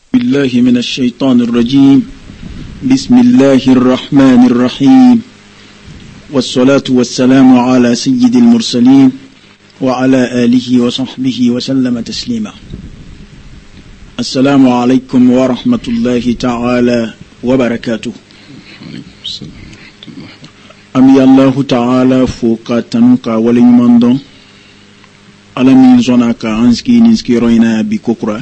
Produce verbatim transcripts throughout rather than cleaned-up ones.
بالله من الشيطان الرجيم. بسم الله الرحمن الرحيم، والصلاة والسلام على سيد المرسلين وعلى آله وصحبه وسلم تسليما. السلام عليكم ورحمة الله تعالى وبركاته. أمي الله تعالى فوق تنوكا وليماندون على من زناك عنسكي نسكي روينا بكوكرا،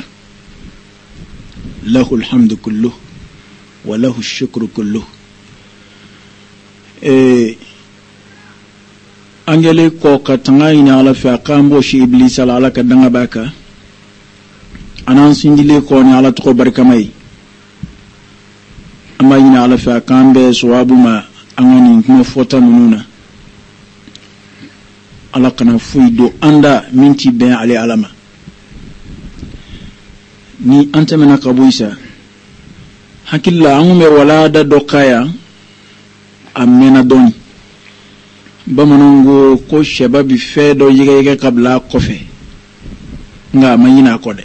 له الحمد كله وله الشكر كله. angele ko katanga ina ala fa kambo shi iblis ala ala kadanga baka anan singile ko ni ala to barka mai amma ina ala fa kambe swabu ma angani kuma fota nununa ala kana fuido anda minti ben ali alama ni antamena kabuisa hakilla amume wala da dokaya amena doni bamanongo ko shababi fedo yiga yiga kabla kofe nga mayina kode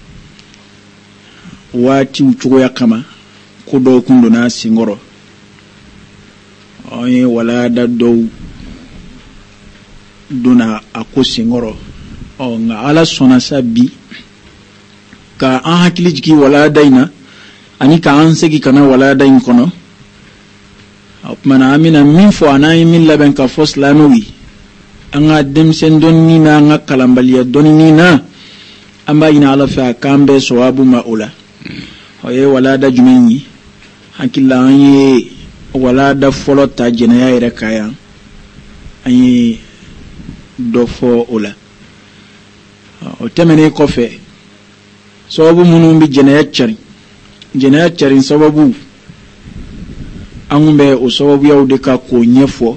wati uchugo ya kama kudo kundo na singoro oye wala da do duna ako singoro o nga ala sona sabi ka an hakili jiki wala daina ani ka an segi kana wala dain kono mana amina min fo anayi min laben ka fo islamiwi anga demsen donni na anga kalambaliya donni na amba ina ala fa kambe sawabu maula hoye wala da jumenyi hakilla anye wala da folo ta jenaya ire kaya anye do fo ula o temene kofe sababu munu bi jenaya chari jenaya chari sababu angumbe o sababu yawde ka ko nyefo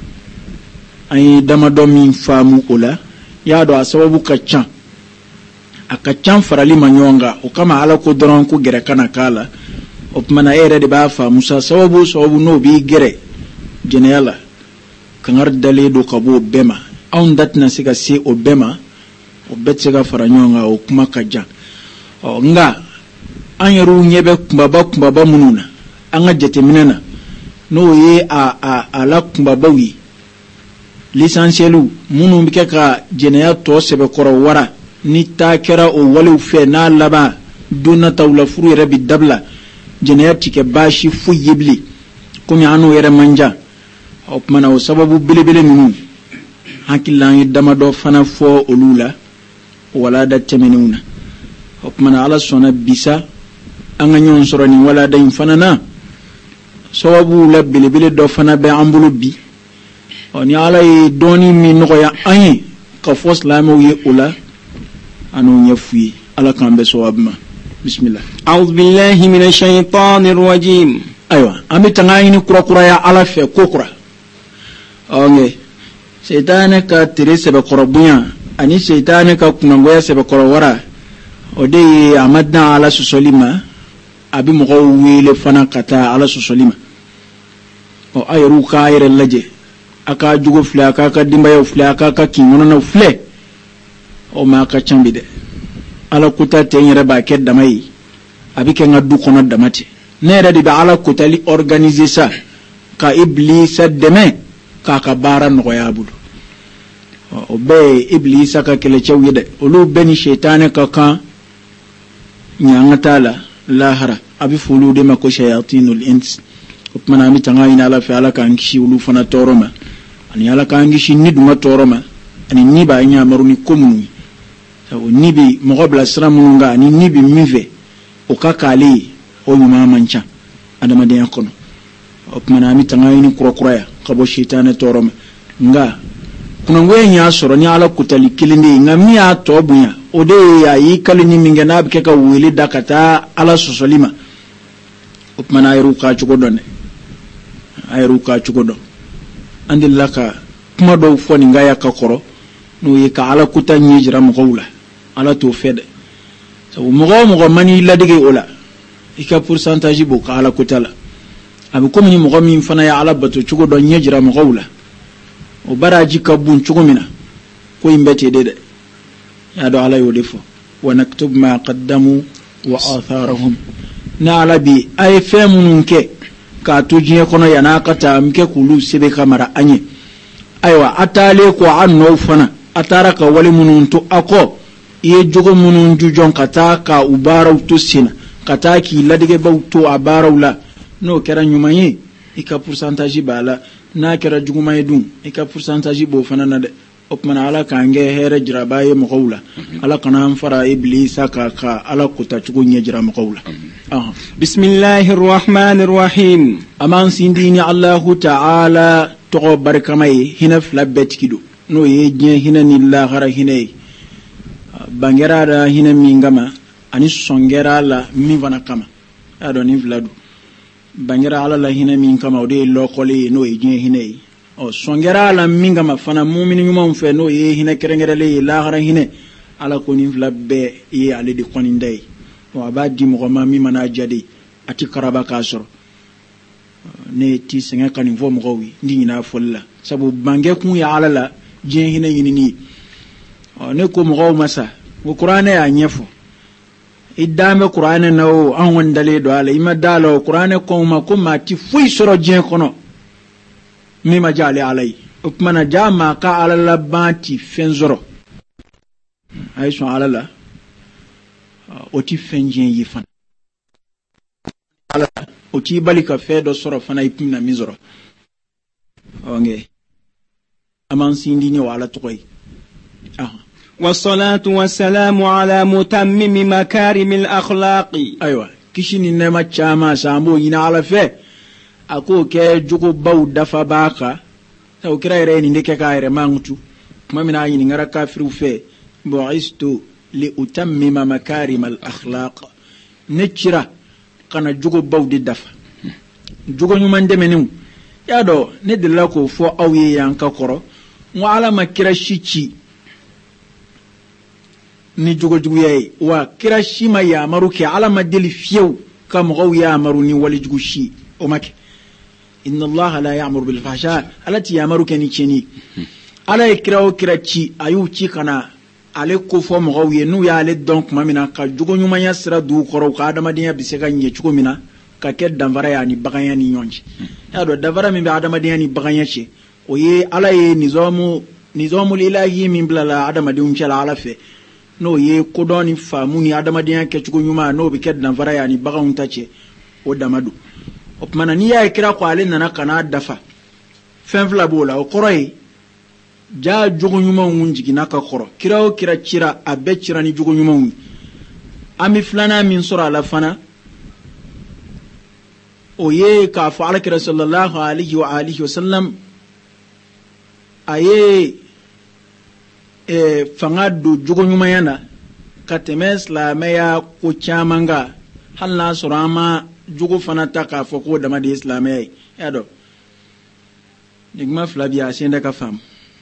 ay dama do min famu ola ya do sababu ka chan aka chan farali manyonga o kama ala ko doron ko gere kana kala o mana ere de ba fa musa sababu sababu no bi gere jenela kangar dale do kabo bema on datna siga si o bema o betsega faranyonga o kuma kaja o nga anyeru nyebe kumbaba kumbaba mununa anga jeteminana no ye a a ala kumbabawi lisansielu munu bike ka jeneya to sebe koro wara ni ta kera o walu fe na laba duna tawla furu rabi dabla jeneya tike bashi fu yibli kumi anu yere manja o mana o sababu bilibili minu hakilla yi dama do fana fo olula wala da temenuna o mana ala sona bisa anga nyon soro ni wala da infana na sababu la bilibili do fana be ambulu bi oni ala yi doni mi no ya anye ka fo islamu yi ula anu nyefi ala kambe sawabma. Bismillah. A'udhu billahi minash shaitanir rajim. Aywa ami tangayini kura kura ya ala fe kokura onge seytane ka tire sebe korobunya ani seytane ka kunangoya sebe korowara ode amadna ala susolima abi mo wele fana kata ala susolima o ayru ka ayre laje aka jugo fle aka ka dimba yo fle aka ka kinona na fle o ma ka chambide ala kuta tenyere ba ke damai abi ke ngadu kono damati nere di ba ala kutali organiser ça ka iblis deme ka ka bara no yabudu o be iblis ka kele chewide olu beni shaytan ka kan nyangata la lahara abi fulu de mako shayatinul ins mana mi tanga ina ala fi ala kan kishi ulu fana toroma ani ala kan kishi ni duma toroma ani ni ba nya maruni komunu so ni bi mo bla sramunga ani ni bi mive o kakali o nyuma mancha adama de yakono o mana mi tanga ina kuro kuro ya kabo shaytan toroma nga kuna ngwe nya soro ni ala kutali kilindi ngami ya tobunya ode ya yikali ni mingena bike ka wili dakata ala sosolima o mana ayru ka chugodone ayru ka chugodo andilaka kuma do foni ngaya ka koro no yika ala kutanyi jira mugawla ala to fede so mugaw mugaw mani ladige ola ika pourcentage bo ka ala kutala abi komi ni mugaw min fana ya ala bato chugodo nyejira mugawla o baraji ka bun chugomina ko imbete dede ya do ala yo defo wa naktub ma qaddamu wa atharahum na alabi ay femunun ke ka tujiye kono yana kata mke kulu sebe kamara anye aywa atale ko anno fana atara ka wali munun to ako iye jogo munun jujon kata ka ubaraw to sina kata ki ladige bawto abarawla no kera nyumaye ika pourcentage bala na kera jugumaye dum ika pourcentage bo fana na de opmana ala kange here jira baye maqawla ala kana fara iblisa ka ka ala kuta chugo nyejira maqawla ah bismillahir rahmanir rahim aman sindini allah ta'ala to barkamay hina flabetkido no yeje hina nilla khara hina bangera da hina mingama ani songera la mi vana kama ado ni vladu bangera ala la hina min kama ode lokole no yeje hina o songera la minga mafana mu'minu nyuma mfe no ye hina kerengerele la gara hine ala ko ni flabbe ye ale di konindai o abadi mo ma mi mana jadi ati karaba kasoro ne ti senga kan vo mo wi ndi na folla sabu bange kun ya ala la je hina yini ni o ne ko mo masa ko qur'ane ya nyefo idame qur'ane na o an wondale do ala ima dalo qur'ane ko ma ko ma ti fuy soro je kono mima jale alay ukmana jama ka alala banti fenzoro ay so alala oti fenjen yifan ala oti balika fedo soro fana ipina mizoro onge aman sindini wala toy ah والصلاة والسلام على متمم مكارم الأخلاق أيوة كشني نما تشاما سامو ينا على فيه ako ke jugo baw dafa baka taw kira reni ndeke kaire mangutu mamina yini ngara kafiru fe bu'istu li utammima makarim al akhlaq necira kana jugo baw di dafa jugo nyuma ndemenu yado ne dilla ko fo awye yanka koro wa ala makira shichi ni jugo jugo yai wa kira shima ya maruke ala madeli fiew kam gaw ya maruni wali jugo shi o make inna Allah la ya'muru bil fahsha alati ya'muru kani cheni ala ikrawo kirachi ayu chi kana ale ko fo mo gawiye nu ya ale donc mamina ka jugo nyuma ya sira du koro ka adama dinya bisega nye chuko mina ka ke danvara ya ni baganya ni nyonji ya do danvara mi adama dinya ni baganya che oye ala ye nizamu nizamu lilahi min blala adama di unchala ala fe no ye kodoni famu ni adama dinya ke chuko nyuma no bi ke danvara ya ni baganunta che o damadu opmana ni ya kira ko ale nana kana dafa fenfla bola o koroy ja jogo nyuma wunjigi naka koro kira o kira chira abe chira ni jogo nyuma wun ami flana min sura la fana o ye ka fa ala kira sallallahu alaihi wa alihi wasallam aye e fangado jogo nyuma yana katemes la meya ko chamanga halna surama jugo fana ta ka fo ko dama de islamai yado nigma flavia senda ka fam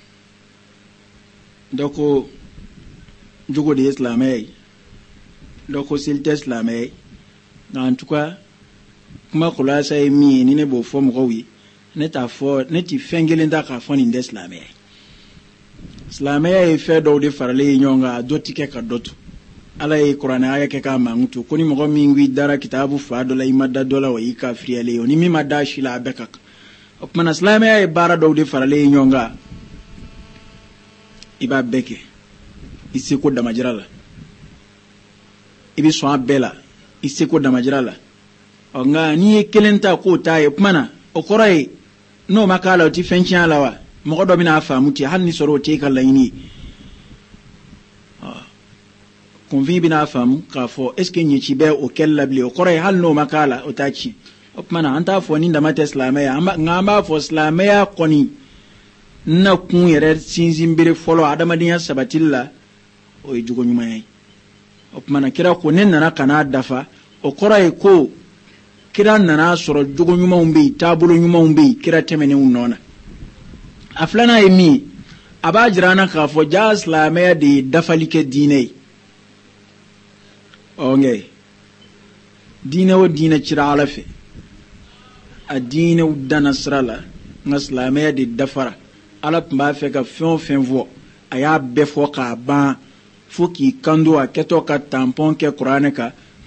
doko jugo de islamai doko silte islamai na en tout cas kuma kula sai mi ni ne bo fo mo wi ne ta fo ne ti fengele nda ka fo ni de islamai islamai e fe do de farale nyonga do tike ka dotu ala ye qur'ana aya ke ka mangutu koni mo mi ngwi dara kitabu fa do la imada dola wa ikafri ale oni mi madashi la beka opmana islami ay bara do de farale nyonga iba beke isi ko damajirala ibi so abela isi ko damajirala onga ni kelenta ko taye opmana okorai no makala ti fenchian lawa mo do mina famuti hanni soro te kala ini convie bina fam ka fo est ce que nyi ci be o kellabli o kore hal no makala o tachi opmana anta fo ni ndama islamaya ngamba fo islamaya koni na kun yere sinzimbere folo adama dinya sabatilla o jugo nyuma yi opmana kira ko nen na kana dafa o kore ko kira nana soro jugo nyuma umbe tabulo nyuma umbe kira temene unona aflana emi abajirana ka fo ja islamaya de dafalike dinai onge dina wa dina cira alafe a dina dana srala ngaslamaya de dafara ala mba fe ka fon fen vo aya be fo ka ban fo ki kando a keto ka tampon ke qur'ane ka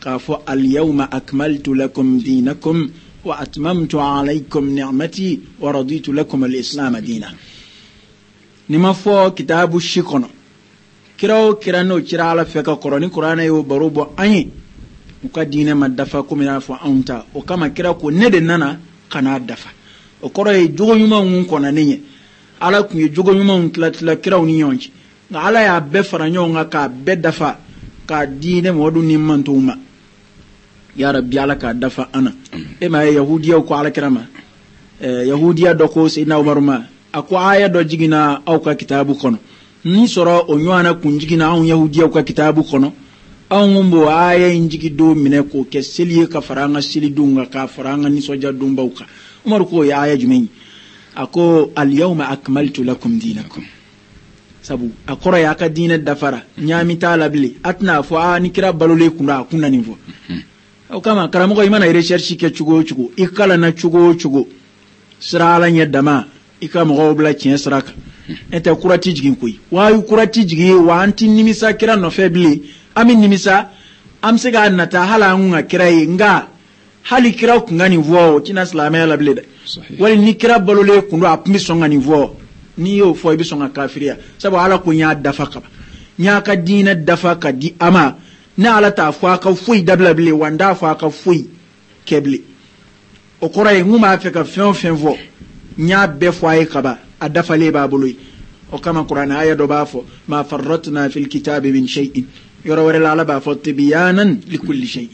kafo al yawma akmaltu lakum dinakum wa atmamtu alaykum ni'mati wa raditu lakum al islam dina. Nima fo kitabu shikono kirawo kirano kira ala feka koroni qur'ana yo barubo anyi muka dine madafa ko mina fo anta o kama kira ko nede nana kana dafa o koro e jogo nyuma ngun kona nenye ala ku e jogo nyuma ngun tla tla kirawo ni yonji na ala ya be faranyo nga ka be dafa ka dine modu ni mantuma ya rabbi ala ka dafa ana e ma yahudiya ko ala kirama e yahudiya do ko sayna umar ma ako aya do jigina au ka kitabu kono ni soro onywana kunjigina au yahudiya ko kitabu kono au ngumbo aya injigi do mine ko ke seliye ka faranga seli dunga ka faranga ni soja dumba uka umar ko ya aya jumeni ako al yawma akmaltu lakum dinakum sabu akora ya ka dina dafara nyami tala bili atna fo ani kira balole kuna kuna nivo au kama karamo ko imana research ke chugo chugo ikala na chugo chugo sirala nyedama ikama go bla cien sraka ente kurati jigin koy wayu kurati jigi wa anti nimisa kira no febli ami nimisa amse ga nata hala nga kirai nga hali kira ku ngani vo tina islamaya la bleda wali ni kira balole kundu apmi songa ni vo ni yo fo bi songa kafiria sabu ala ku nya dafa ka nya ka dina dafa ka di ama na ala ta fo ka fui dabla ble wanda fo ka fui keble o koray nguma afeka fen fen vo nya be fo ay kaba adafa le babului o kama qur'ana aya do bafo ma farratna fil kitabi min shay'in yoro wala la ba fo tibyanan likulli shay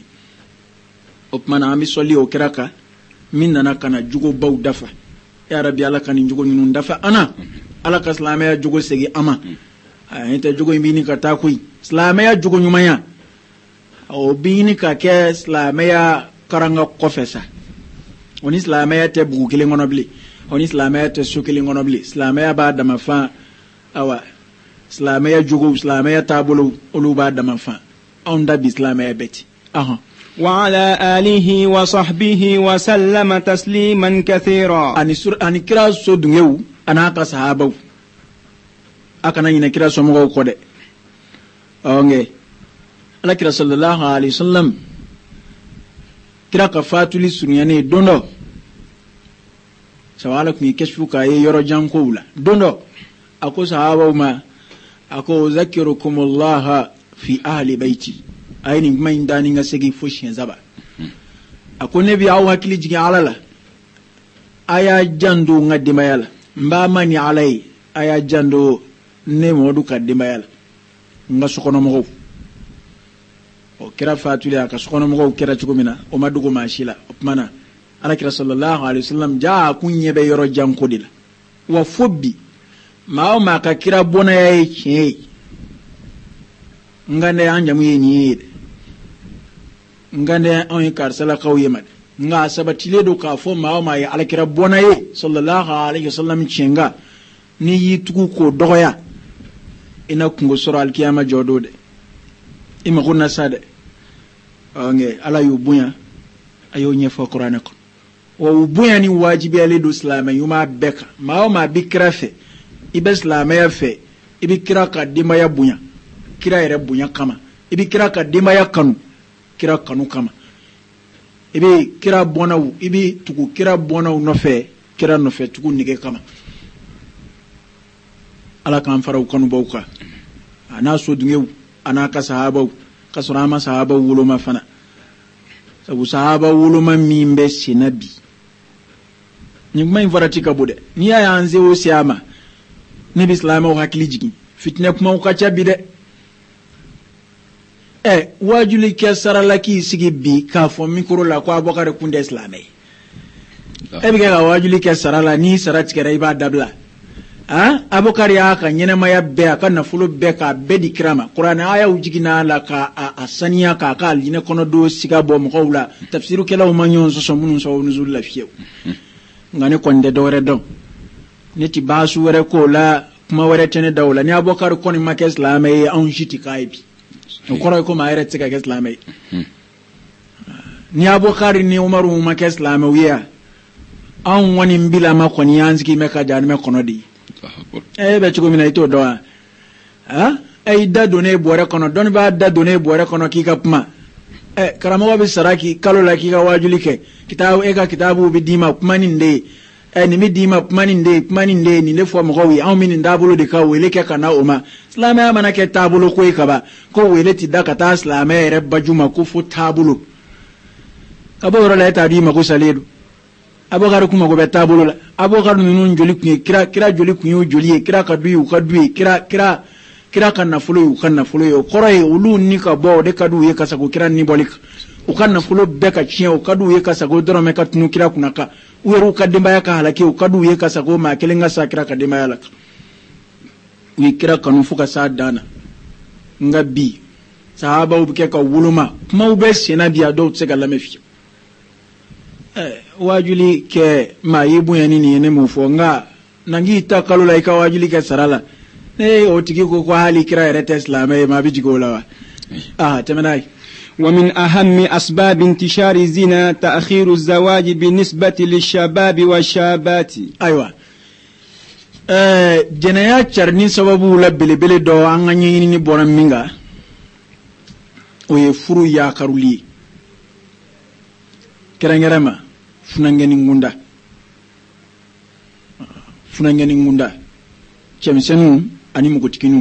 o mana ami soli o kiraka minna na kana jugo baw dafa ya rabbi ala kan jugo nyun dafa ana ala ka islamaya jugo segi ama enta jugo mbini ka takui islamaya jugo nyumaya o bini ka ke islamaya karanga kofesa oni islamaya te bugu kile ngono bli oni islamaya te sukili ngono bli islamaya ba da mafa awa islamaya jugo islamaya tabulu olu ba da mafa onda bi islamaya beti aha وعلى آله وصحبه وسلم تسليما كثيرا. أني سر أني كرا سودنيو أنا كصحابه أكنا ينا كرا سمعوا كده أونغ الله كرا صلى الله عليه وسلم كرا كفاتولي سنياني دوندو سوالك مي كشفو كاي يورو جانكولا دوندو أكو صحابه ما أكو ذكركم الله في أهل بيتي ayini ngma indani nga segi foshin zaba akone bi awu hakili jigi alala aya jando nga dimayala mba mani alai aya jando ne modu ka dimayala nga sokono mo o kira fatuli aka sokono mo kira chugumina o madugo mashila opmana ala kira sallallahu alaihi wasallam ja kunye be yoro jankodila wa fobbi ma o maka kira bona yayi che ngane anja mu yenyi ngane on karsala kawye mad nga sabatile do ka fo ma ma ya alkira bonaye sallallahu alaihi wasallam chenga ni yituku ko doya ina kungo sura alkiyama jodode ima kunna sade nge ala yubunya ayo nyefo qur'ana ko o ubunya ni wajibi ale do islam yuma beka ma ma bikra fe ibe islam ya fe ibi kira ka dima ya bunya kira ere bunya kama ibi kira ka dima ya kanu kira kanu kama ibi kira bonaw ibi tugu kira bonaw no fe kira no fe tugu nige kama ala kan faraw kanu bawka ana so dungew ana ka sahaba ka surama sahaba wuluma fana sabu sahaba wuluma mimbe sinabi nyigma invarati ka bude ni ya anze o siama ni bislama o hakili jigi fitna kuma ko cha bide eh wajuli ke saralaki sigi bi ka fo mikro la ko abokare kunde islamai e bi ga wajuli ke sarala ni sarati kere iba dabla ah abokare aka nyene maya be aka na fulu be ka be di krama qur'ana aya ujigina la ka asaniya ka ka aline kono do siga bo mo qawla tafsiru kala ma nyon so so munun so nuzul la fiyew ngane konde dore don neti basu were ko la kuma were tene dawla ni abokare koni make islamai an shiti kaibi okoro ko ma ayre tsika ke islamai ni abokari ni umaru ma ke islamai wiya an wani mbila ma koni yanziki me ka jani me kono di eh be chugo mina ito do ha ay da done bore kono don ba da done bore kono ki ka pma eh karamo be saraki kalo la ki ga wajuli ke kitabu e ka kitabu bi dima kumani nde eh ni mi dima kumani nde kumani nde ni le fo mo wi aw min ndabulo de ka wele ke kana uma islamaya mana ke tabulo ko e ka ba ko wele ti daka ta islamaya re bajuma ko fo tabulo abo ro la ta di ma ko saledu abo garu kuma go be tabulo la abo garu nunu joli kun kira kira joli kun joli kira ka du ka du kira kira kira kan na fulo yu kan na fulo yo koroye ulu ni ka bo de kadu ye kasa ko kira ni bolik u kan na fulo be ka chien u kadu ye kasa ko doro me ka tunu kira kunaka u yeru ka demba ya ka halaki u kadu ye kasa ko ma kelenga sa kira ka demba ya la wi kira kanu fuka sa dana ngabi sahaba u ke ka wuluma kuma u be sena biya do tse ga lamefi eh wajuli ke ma yibu yani ni ne mu fo nga nangi ta kalula ka wajuli ke sarala ne otiki ko ko hali kira rete islamai ma biji gola ah temenai ومن أهم أسباب انتشار الزنا تأخير الزواج بالنسبة للشباب والشابات أيوة eh jenaya charni sababu la belebele do anganyi ni bonan minga o ye furu ya karuli kerangerama funangeni ngunda funangeni ngunda chemsenu ani mugotikinu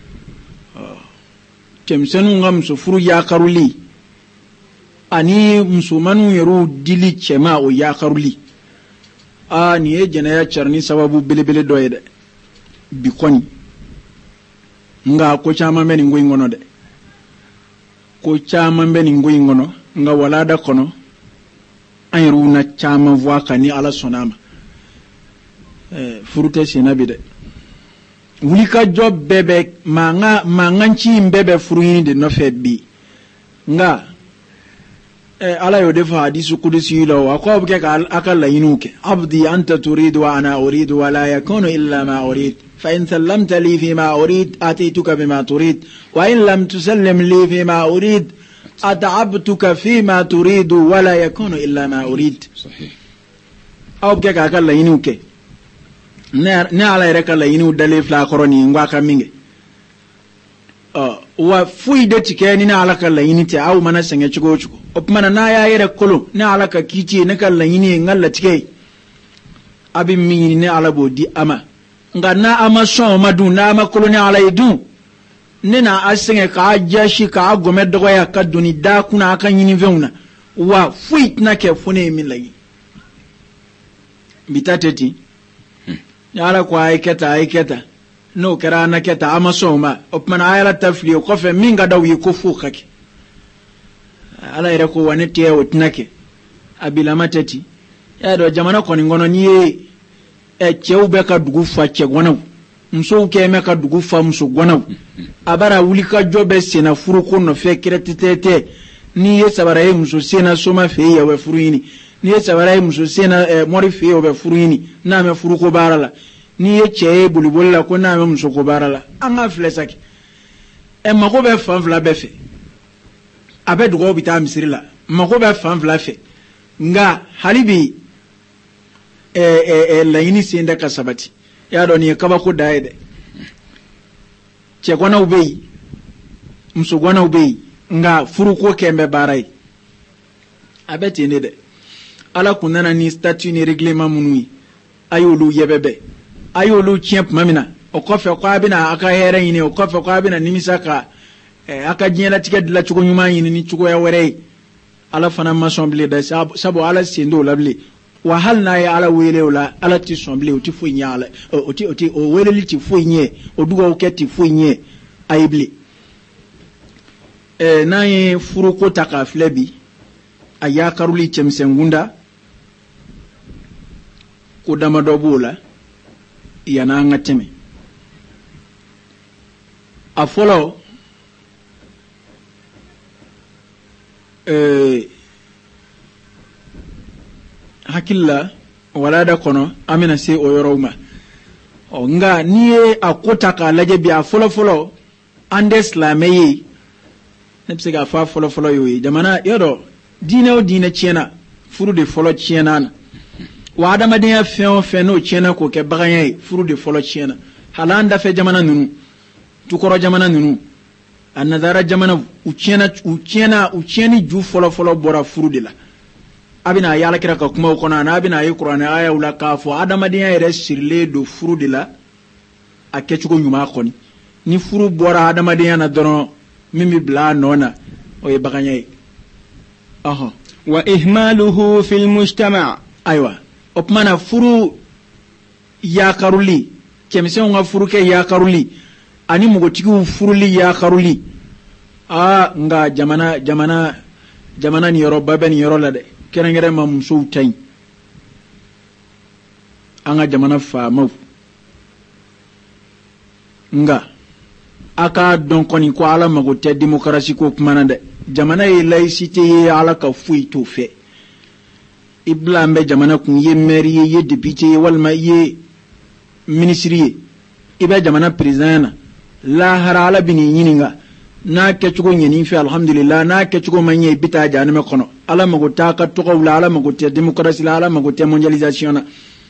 chemsenu ngam so furu ya karuli ani musumanu yeru dili chema o ya karuli a ni e jenaya charni sababu belebele do yede bikoni nga ko chama meni ngoy ngono de ko chama meni ngoy ngono nga walada kono ayru na chama voaka ni ala sonama eh furute sinabi de wulika job bebe manga manganchi mbebe fruini de no fedbi nga eh ala yo defa hadisu kudusi lo akob ke akalla yinuke abdi anta turidu wa ana uridu wa la yakunu illa ma urid fa in sallamta li fi ma urid atituka bima turid wa in lam tusallim li fi ma urid at'abtuka fi ma turidu wa la yakunu illa ma urid sahih aw ke akalla yinuke ne ala reka la yinu dale fla koroni ngwa ka minge uh, wa fui de tike ni na ala ka la yinite aw mana senge chugo chugo opmana na ya yere kolo ne ala ka kici ne ka la yini ngalla tike abi mi ne ala bodi ama nga na ama so madu na ama kolo ne ala yidu ne na asenge ka jashi ka gome dogo ya ka duni da kuna aka yini veuna wa fui na ke fune mi la yi bitateti yala ko ay keta ay keta no kera na keta amasoma opman ayala tafli ko fe minga daw yi ko fukake ala ira ko wani tie wotnake abila matati ya do jamana ko ni ngono ni e chewbe ka dugu fa che gonaw mso ke me ka dugu fa mso gonaw abara wulika jobe sena furu ko no fe kiretete ni ye sabara e mso sena soma fe ya we furuini ni ye sabara muso sena eh, mori fe obe furuini na me furu ko barala ni ye cheye bulibolla ko na me muso ko barala anga flesaki e mako be fanfla be fe abe dugo bita misirila mako be fanfla fe nga halibi e e, e la yini senda kasabati ya do ni kaba ko daide che gona ubei muso gona ubei nga furu ko kembe barai abe tene de ala kunana ni statut ni règlement munui ayolu yebebe ayolu chiep mamina o kofe ko abina aka here yini o kofe ko abina nimisaka eh, aka jiela ticket la chugo nyuma yini ni chugo ya were ala fana ma somble da sabo ala sendo labli wa hal na ya ala wele wala ala ti somble o ti fo nyala o ti o ti o wele li ti fo nye o dugo o keti fo nye ayibli eh nayi furu ko taka flebi aya karuli chemsengunda ko dama dobula yana ngateme a follow eh hakilla wala da kono amina se o yoroma o nga niye akota ka laje bi a follow follow andes la meyi nepse ga fa follow follow yoyi jamana yodo dine o dine chena furu de follow chena na wa adama de fen fen no chena ko ke baganye furu de follow chena halanda fe jamana nunu tukoro jamana nunu a nazara jamana u tiɲɛna u tiɲɛna u tiɲɛni ju fɔlɔfɔlɔ bɔra furu de la a bɛna ye alakira ka kumaw kɔnɔ n'a bɛna ye kuranɛ ayaw la k'a fɔ adamadenya yɛrɛ sirilen don furu de la a kɛcogo ɲuman kɔni ni furu bɔra adamadenya na dɔrɔn min bɛ bila a nɔ na o ye baganya ye ɔhɔn wa ihmaluhu fil mujtama' ayiwa o tuma na furu yakaruli cɛmisɛnw ka furu kɛ yakaruli ani mɔgɔtigiw furuli yakaruli aa nka jamana jamana jamana ni yɔrɔ ba bɛ nin yɔrɔ la dɛ kɛrɛnkɛrɛnma musow ta yen an ka jamana faamaw nka a k'a dɔn kɔni ko ala mago tɛ démocratie ko kuma na dɛ jamana ye laïcité ye ala ka foyi t'o fɛ i bila an bɛ jamana kun i ye maire ye i ye député ye walima i ye ministre ye i bɛ jamana président na lahara ala bɛ n'i ɲininka n'a kɛcogo ɲɛn'i fɛ alhamdulillah n'a kɛcogo ma ɲɛ i bɛ taa jahanama kɔnɔ ala mago t'a ka tɔgɔw la ala mago tɛ démocratie la ala mago tɛ mondialisation na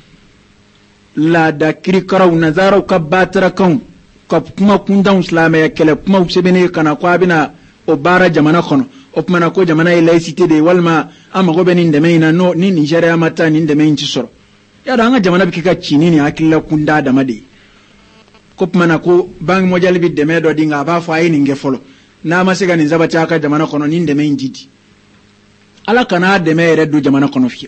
laada kirikaraw nazaraw ka baatarakanw ka kuma kuntanw silamɛya kɛlɛ kumaw sɛbɛnnen ka na ko a bɛna o baara jamana kɔnɔ o tumana ko jamana ye laïcité de ye walima an mago bɛ nin dɛmɛ in na n'o ni Nigéria ma taa nin dɛmɛ in ti sɔrɔ y'a dɔn an ka jamana bɛ kɛ ka ci ni nin hakilila kunda dama de ye ko tumana ko banque mondiale bɛ dɛmɛ dɔ di nka a b'a fɔ a ye nin kɛ fɔlɔ n'a ma se ka nin sabati a ka jamana kɔnɔ nin dɛmɛ in ti di ala kana dɛmɛ yɛrɛ don jamana kɔnɔ fiyewu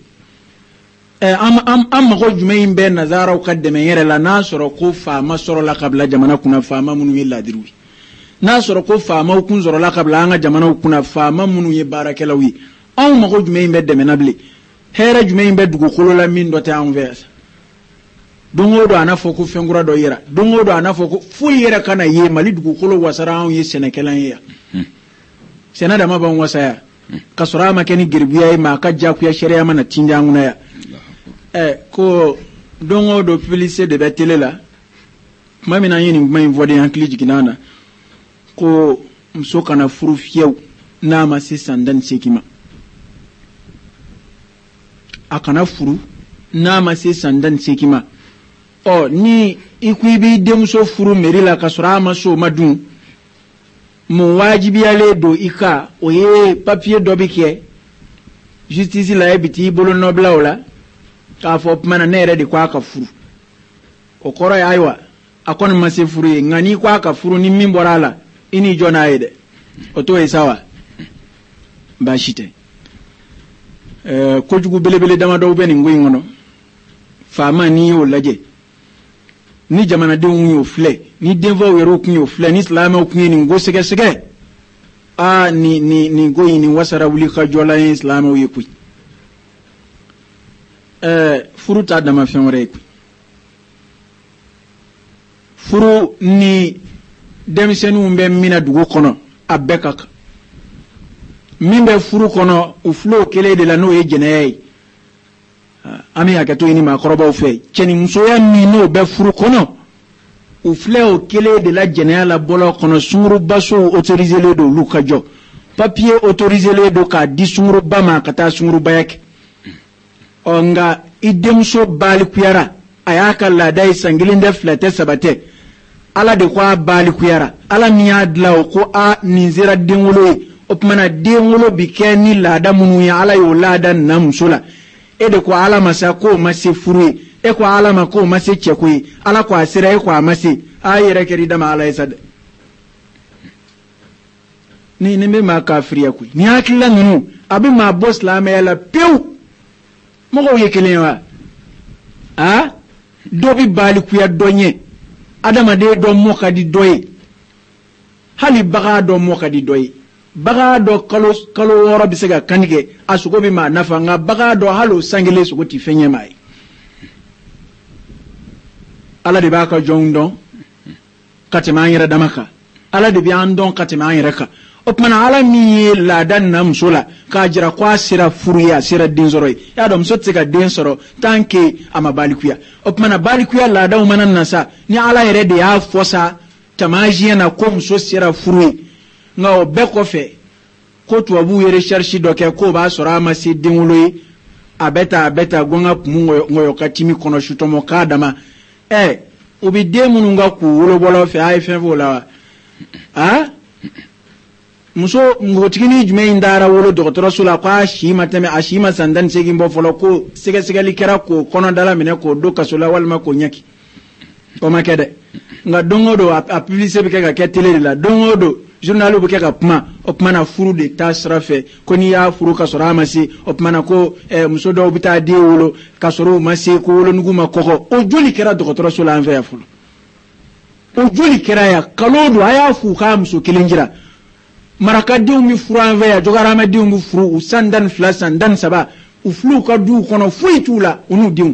an mago jumɛn in bɛ nazaraw ka dɛmɛ yɛrɛ la n'a sɔrɔ ko faama sɔrɔla ka bila jamana kunna faama minnu ye laadiriw ye n'a sɔrɔ ko faamaw kun sɔrɔla ka bila an ka jamanaw kunna faama minnu ye baarakɛlaw ye anw mago jumɛn in bɛ dɛmɛ na bilen hɛrɛ jumɛn in bɛ dugukolo la min dɔ tɛ anw fɛ yan don o don a n'a fɔ ko fɛn kura dɔ yera don o don a n'a fɔ ko foyi yɛrɛ kana ye mali dugukolo wasara anw ye sɛnɛkɛlan ye yan sɛnɛ dama b'an wasa yan ka sɔrɔ a ma kɛ ni geribuya ye maa a ka diyagoya sariya ma na tinja an kunna yan ɛ ko don o don publicité de bɛ télé la tuma min na an ye nin kuma in fɔ de hakili jiginna an na ko muso kana furu fiyewu n'a ma se san tan ni seegin ma a kana furu n'a ma se san tan ni seegin ma ɔ ni i ko i b'i denmuso furu mairie la ka sɔrɔ a ma so ma dun mun wajibiyalen don i ka o ye papier dɔ bɛ kɛ justice la e bi t'i bolo nɔbila o la k'a fɔ tuma na ne yɛrɛ de ko a ka furu o kɔrɔ ye ayiwa a kɔni ma se furu ye nka n'i ko a ka furu ni min bɔra a la i n'i jɔ n'a ye dɛ o t'o ye sa wa baasi tɛ ɛɛ kojugu belebele damadɔw bɛ nin ko in kɔnɔ faama n'i y'o lajɛ ni jamanadenw y'o filɛ ni denfaw yɛrɛw kun y'o filɛ ni silamɛw kun ye nin ko sɛgɛsɛgɛ aa nin nin nin ko in nin wasara wuli ka jɔla ye silamɛw ye koyi ɛɛ furu t'a dama fɛn wɛrɛ ye koyi furu ni denmisɛnninw bɛ min na dugu kɔnɔ a bɛɛ ka kan min bɛ furu kɔnɔ u filɛ o kelen de la n'o ye jɛnɛya ye an bɛ hakɛto ɲini maakɔrɔbaw fɛ cɛnimusoya min n'o bɛ furu kɔnɔ u filɛ o kelen de la jɛnɛya la bɔlɔ kɔnɔ sungurubasow autoriselen don olu ka jɔ papier autoriselen don k'a di sunguruba ma ka taa sungurubaya kɛ ɔ nka i denmuso baalikuyara a y'a ka laada ye san kelen tɛ fila tɛ saba tɛ ala de ko a baalikuyara ala min y'a dilan o ko a nin sera denwolo ye o tumana denwolo bi kɛ ni laada minnu ye ala y'o laada na muso la e de ko ala ma sa k'o ma se furu ye e ko ala ma k'o ma se cɛko ye ala ko a sera e ko a ma se a yɛrɛ kɛra i dama ala ye sa dɛ ni ni bɛ maa kafiriya koyi ni hakilila ninnu a bɛ maa bɔ silamɛya la pewu mɔgɔw ye kelen ye wa a dɔ bɛ baalikuya dɔ ɲɛ adamaden dɔ mɔ ka di dɔ ye hali bagan dɔ mɔ ka di dɔ ye bagan dɔ kalo kalo wɔɔrɔ bɛ se ka kanni kɛ a sogo bɛ maa nafa nka bagan dɔ hali o san kelen sogo tɛ fɛn ɲɛ maa ye ala de b'a ka jɔnw dɔn ka tɛmɛ an yɛrɛ dama kan ala de bɛ an dɔn ka tɛmɛ an yɛrɛ kan o tumana ala min ye laada na muso la k'a jira ko a sera furu ye a sera den sɔrɔ ye y'a dɔn muso tɛ se ka den sɔrɔ tant que a ma baalikuya o tumana baalikuya laadaw mana na sa ni ala yɛrɛ de y'a fɔ sa tamaasiɲɛ na ko muso sera furu ye nka o bɛɛ kɔfɛ ko tubabuw ye recherche dɔ kɛ k'o b'a sɔrɔ a ma se denwolo ye a bɛ ta a bɛ ta ko n ka kumu ŋɔyɔ ka timi kɔnɔ sutɔmɔ k'a dama ɛ o bɛ den minnu ka k'u wolobɔlɔ fɛ a ye fɛn fɔ o la wa a muso ngotigini jume indara wolo dogotoro sula kwa shima teme ashima sandan segi mbo folo ko sege segali kera ko kono dala mine ko do kasula walma ko nyaki o makede nga dongodo a, a publicité be ka ketele la dongodo journalu be ka puma o puma na furu de tasrafe ko ni ya furu ka sora masi o puma na ko eh, muso do bita de wolo ka soro masi ko wolo nguma koko o joli kera dogotoro sula anve ya fulu o joli kera ya kalodo aya fu ka muso kilingira maraka diw mi furu anve ya jogarama diw mi furu u sandan fla sandan saba u fulu ka du kono fuitula unu diw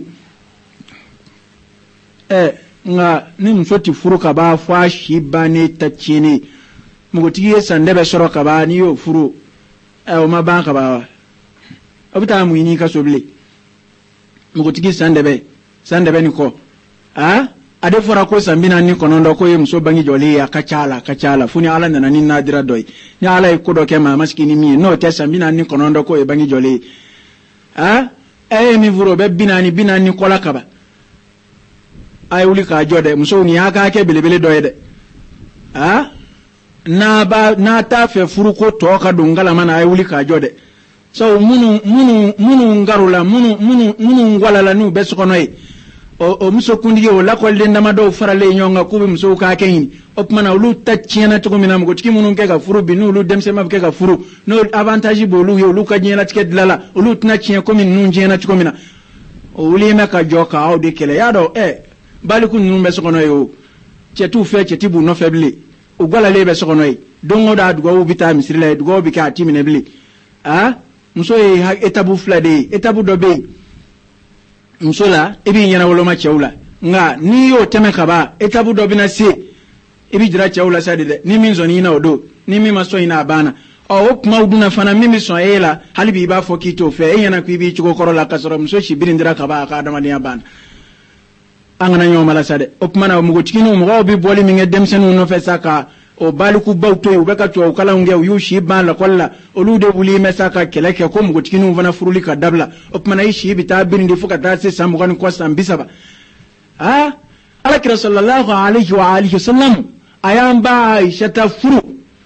eh nga ni muso ti furu ka ba fa shi bane ta chini mugoti ye sande be soro ka ba ni yo furu e o ma ba ka ba obita mu ni ka soble mugoti ki sande be sande be ni ko a ade fora ko sambina ni kono ndo ko ye muso bangi joli ya kachala kachala funi ala nana ni nadira doy ni ala e kodo ke ma maskini mi no te sambina ni kono ndo ko ye bangi joli a e mi furu be binani binani kola ka ba ay wuli ka jode muso ni aka ke belebele doyede ha na ba na ta fe furuko to ka dungala mana ay wuli ka jode so munu munu munu ngarula munu munu munu ngwala nu besokono e o, o muso kundi o la ko le ndama do farale nyonga kubi muso ka kenyi op mana lu tachena to mina mgo tiki munu ke ka furu binu lu demse ma ke ka furu no avantage bo lu yo lu ka nyela tiket lala lu tna chien ko min nu njena tiko mina o wuli me ka joka o de kele yado eh baliku nunu be sokono yo chetu fe chetibu no feble o gola le be sokono yi dongo da dugo ubita misri le dugo bi ka timine bli ah muso e etabu flade etabu dobe muso la ebi nyana wolo ma chewla nga ni yo teme kaba etabu dobe na se ebi jira chewla sade ni minzo ni na odo ni mi maso ina bana o kuma uduna fana mimi so ela halibi ba fokito fe yana ku bi chugo korola kasoro muso shibirindira kaba ka adama ni abana angana nyoma la sade opmana mugo tikino mugo bi boli mi ngedem senu no fe saka o baliku bawto yu beka to kala nge yu shi ban la kolla o lude buli me saka keleke ko mugo tikino vana furuli ka dabla opmana ishi bi ta birindi fuka ta se samu kan ko sam bisaba ah alakira sallallahu alaihi wa alihi wasallam ayamba aisha ta furu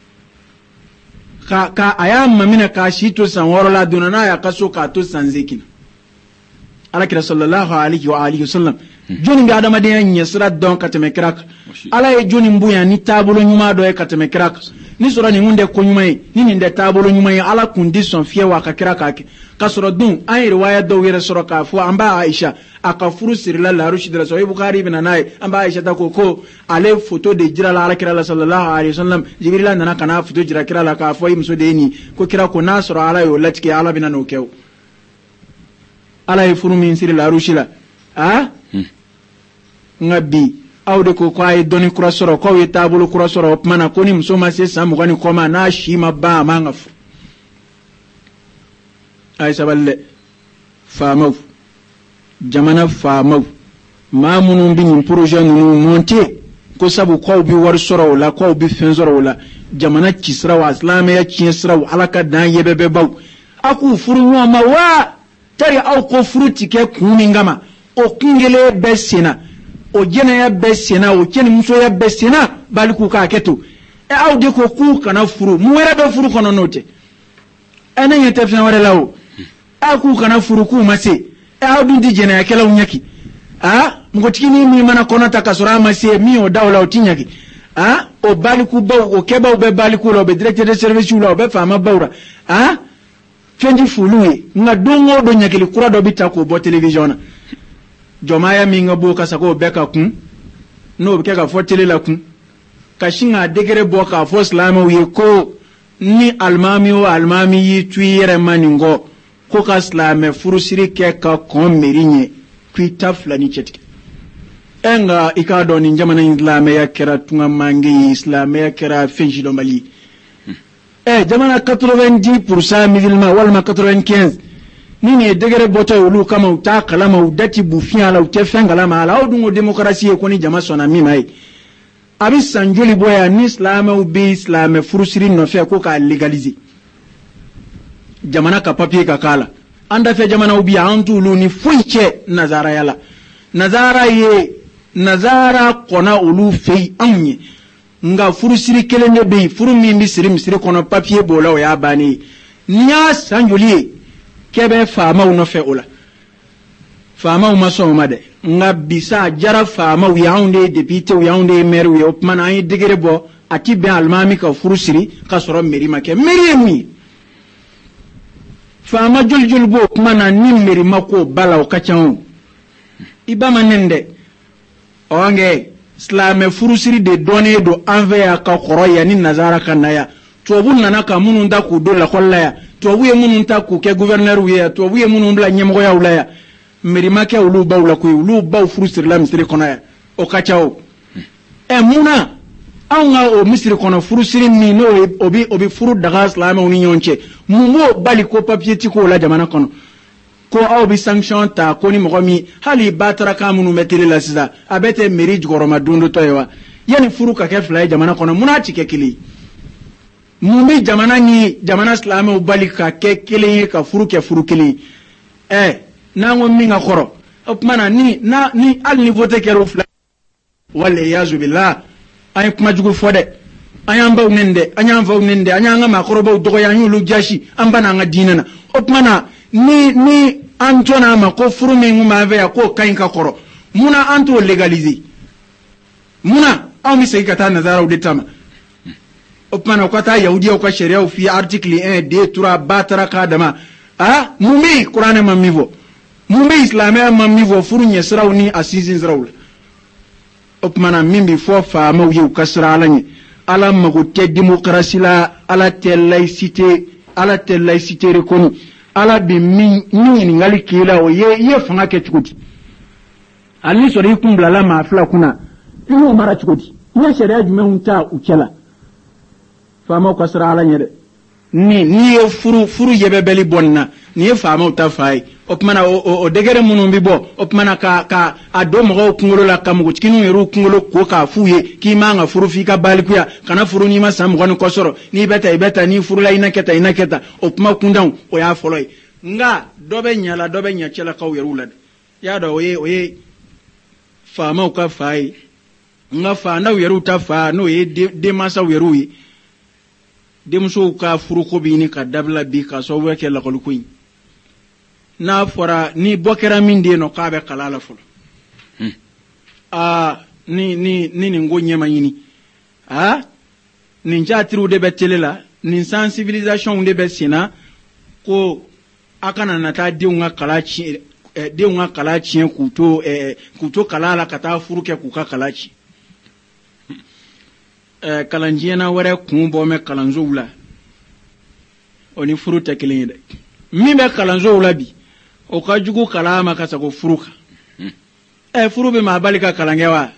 ka ka ayam mamina ka shito san worola dunana ya kaso ka to sanzekina alakira sallallahu alaihi wa alihi wasallam joni bi adama de nyesra don kateme krak ala e joni mbuya ni tabulo nyuma do e kateme krak ni sura ni ngunde ko nyuma ni ni nde tabulo nyuma ala condition fie wa ka kraka ke ka sura dun ay riwaya do were sura ka fu amba Aisha akafuru sirla la rushid la sahih bukhari bin anai amba Aisha ta ko ko ale photo de jira la kira sallallahu alaihi wasallam jibril nana kana photo jira kira la ka fu imso de ni ko kira ko nasra ala yo latike ala bin no kew ala e furu min sirla rushila ah ngabi awde ko ko ay doni kurasoro ko wi tabulu kurasoro mana ko ni msoma se samu gani koma na shima ba mangafu ay saballe famaw jamana famaw mamunu bi ni projet nu monter ko sabu ko bi war soro la ko bi fenzoro la jamana kisra wa islam ya kisra wa alaka dan yebebe baw aku furu ma wa tari aw ko furu tike kuni ngama o kingele besina o jena ya besina o ken muso ya besina baliku ka keto e awde ko ku kana furu mu wera do furu kono note ena yete fina wala lawo a ku kana furu ku mase e awdu di jena ya kala unyaki ah mugo tikini mi mana kono takasura mase mi o dawla o tinyaki ah o baliku baw o keba o be baliku lo be directeur de service lo be fama bawra ah fendi fuluwe nga dongo do nyakili kura do bita ko bo television jomaya minga boka sako beka kun no beka ka fotele la kun kashinga degere boka fo islama wi ko ni almami o almami yi tuyere maningo ko ka islame furusiri ke ka kon merinye kuita flani chetike enga ikado ni jamana islame ya kera tunga mangi islame ya kera fenji do mali eh jamana quatre-vingt-dix pour cent musulman wala quatre-vingt-quinze nini degere bota ulu kama uta kalama udati bufia la utefenga la mala au dungo demokrasia ko ni jama sona mi mai abi sanjoli boya ni islam ou bi islam furusiri no fe ko ka legaliser jamana ka papier ka kala anda fe jamana ubi antu lu ni funche nazara yala nazara ye nazara kona ulu fe anye nga furusiri kelen de be furu min bi siri misiri kono papier bola o ya bani niya sanjuli kebe faama uno fe ola faama uma so ma de nga bisa jara faama yaunde député yaunde maire wi opman ay digere bo ati be almami ka furusiri ka soro meri make meri mi faama juljul bo mana ni meri mako bala o kachan ibama nende onge slame furusiri de donné do envers ka khoroya ni nazara kanaya to bun nana ka munun da ku do la khollaya to wiye munun ta ku ke gouverneur wiye to wiye munun bla nyemgo ya ulaya meri make ulu bawla ku ulu baw furusiri la misri konaya o kachao e muna anga o misri kono furusiri mi no obi obi furu daga slame oni nyonche mumo bali ko papier ti ko la jamana kono ko aw bi sanction ta ko ni mogomi hali batara ka munu metele la sisa abete meri jgoroma dundu toyewa yani furu ka ke fly jamana kono muna tike kili mumbi jamana ni jamana islamu bali ka ke kili ka furu ke furu kili eh na ngo minga khoro opmana ni na ni al ni vote ke rufla wala yazu billah ay kuma jugo fode ayam baw nende anyam vaw nende anyanga makoro baw dogo yanyu lu jashi ambana nga dinana opmana ni ni antona ma ko furume nguma veya ko kainka koro muna anto legaliser muna aw mi sey kata nazara u detama opmana ko ta yahudi ko sharia fi article un deux trois batara kadama ah mumi qur'an ma mivo mumi islamé ma mivo furunye srawni asizin zrawla opmana mimbi fo fa ma yu kasra alanye ala mago te démocratie la ala te laïcité ala te laïcité reconnue ala bi min ni ngali kila o ye ye fanga ke tukuti ali so ri kumbla la ma afla kuna ino mara tukuti ni sharia jume unta ukela fama ko sara ala nyede ni ni yo furu furu yebe beli bonna ni fama uta fai opmana o o degere munum bi bo opmana ka ka ado mo kungolo la kamugo tikinu yeru kungolo ko ka fuye ki manga furu fika balikuya kana furu ni ma sam gonu kosoro ni beta ibeta ni furu la ina keta ina keta opma kundan o ya foloi nga dobe nyala dobe nyachela ka yeru la ya do oye oye fama ka fai nga fa na yeru ta fa no ye de, de masa yeru yi de muso ka furu ko bi ni ka dabla bi ka so weke la ko kuin na fora ni bokera minde no kabe kalala fulo hmm. ah ni ni ni ngo nyema yini ah ni njatiru de betelela ni sensibilisation de besina ko akana nata de unga kalachi eh, de unga kalachi kuto eh, kuto kalala kata furuke kuka kalachi eh, kalanjiena wore kumbo me kalanzo wula oni furu tekelinde mi be kalanzo wula bi o ka jugu kalama ka sago furuka hmm. eh furu be ma balika kalangewa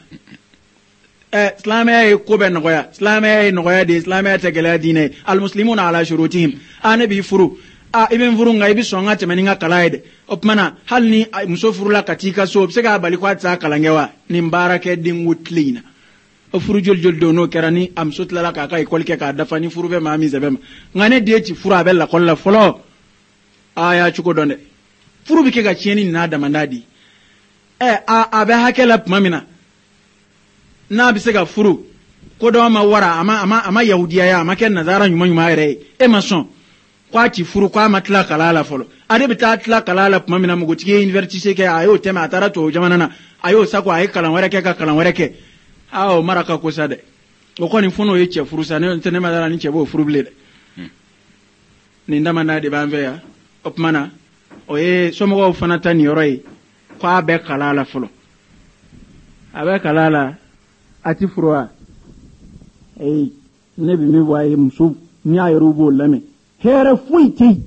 eh islamay ko be noya islamay noya de islamay tegela dine al muslimuna ala shurutihim anabi furu a ibn furu ngai bi songa temeninga kalaide opmana halni muso furu la katika so sega balikwa ta kalangewa ni mbarake dingutlina o furu jol jol do no kerani am sotla la ka ka ikolke ka dafani furu be ma mi zebema ngane de ti furu abella kolla folo aya chuko donde furu bike ga chieni na da mandadi eh a abe hakela mamina na bi sega furu ko do ma wara ama ama ama yahudiya ya ama ken nazara nyuma nyuma ere e mason kwa ti furu kwa matla kalala folo ade bita atla kalala mamina mugo tike university ke ayo tema atara to jamana na ayo sako ay kalan wara ke ka kalan wara ke aw maraka ko sade o ko ni funo yeche furu sa ne tene madara ni chebo furu blede hmm. ni ndama na de banve ya opmana oye somo fana tani yoroi kwa be kalala fulo abe kalala ati furwa eh nebi mi waye musu ni ayru bo lame here fuiti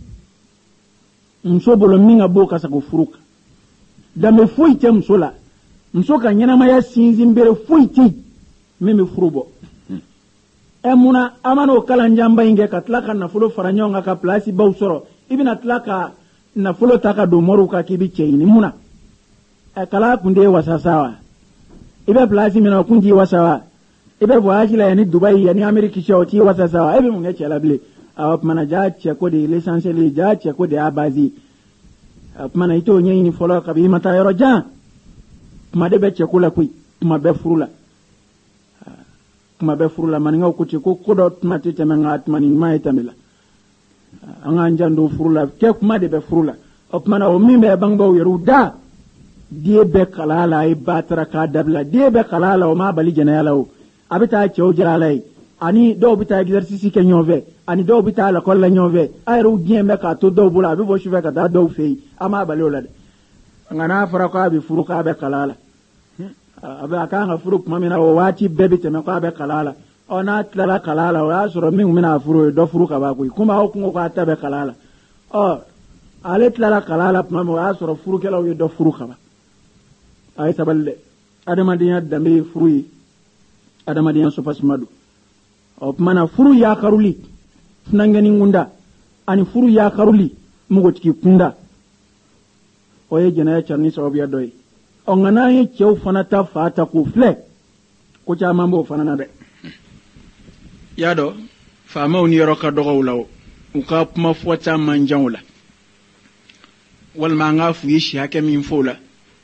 muso bolo minga boka sa ko furuka dame fuiti musola musoka nyana maya sinzi mbere fuiti meme furubo hmm. emuna amano kala njamba inge katlaka na fulo faranyonga ka place bawsoro ibina tlaka na fulo taka do moruka kibi cheini muna e kala kunde wasasawa ibe place mina kunji wasawa ibe voyage la yani Dubai yani America shoti wasasawa ibe munge chela bile awap mana ja cheko de l'essentiel ja cheko de abazi ap mana ito nyi ni folo kabi mata yoro ja ma de be cheko la kui ma be furula kuma be furu la maninga kuti ko kodo tumati temenga atmani mai tamila anga njando furu la ke kuma de be furu la opmana o mimbe bangbo yeruda die be kalala ay batra ka dabla die be kalala o ma bali jana yalaw abita chew jiralay ani do bita exercice ke nyove ani do bita la kolla nyove ay ru die me ka to do bula bi bo shufe ka da do fei ama bali olade ngana fara ko abi furu ka be kalala abe akanga furu kuma mina o wati bebe teme ko be kalala ona tlala kalala o asoro min mina furu do furu ka ba ko kuma o ko ka tabe kalala o ale tlala kalala kuma mo asoro furu kala o do furu ka ba ay taballe adamadiya dambe furu adamadiya so pasmadu o mana furu ya karuli nangani ngunda ani furu ya karuli mugo tiki kunda o ye jena ya charni so biya doy o ngana ye chew fanata fata ku fle ko cha mambo fanana de yado fama oni yoroka dogo law uka puma fota manjawla wal ma nga fu yishi hake min fola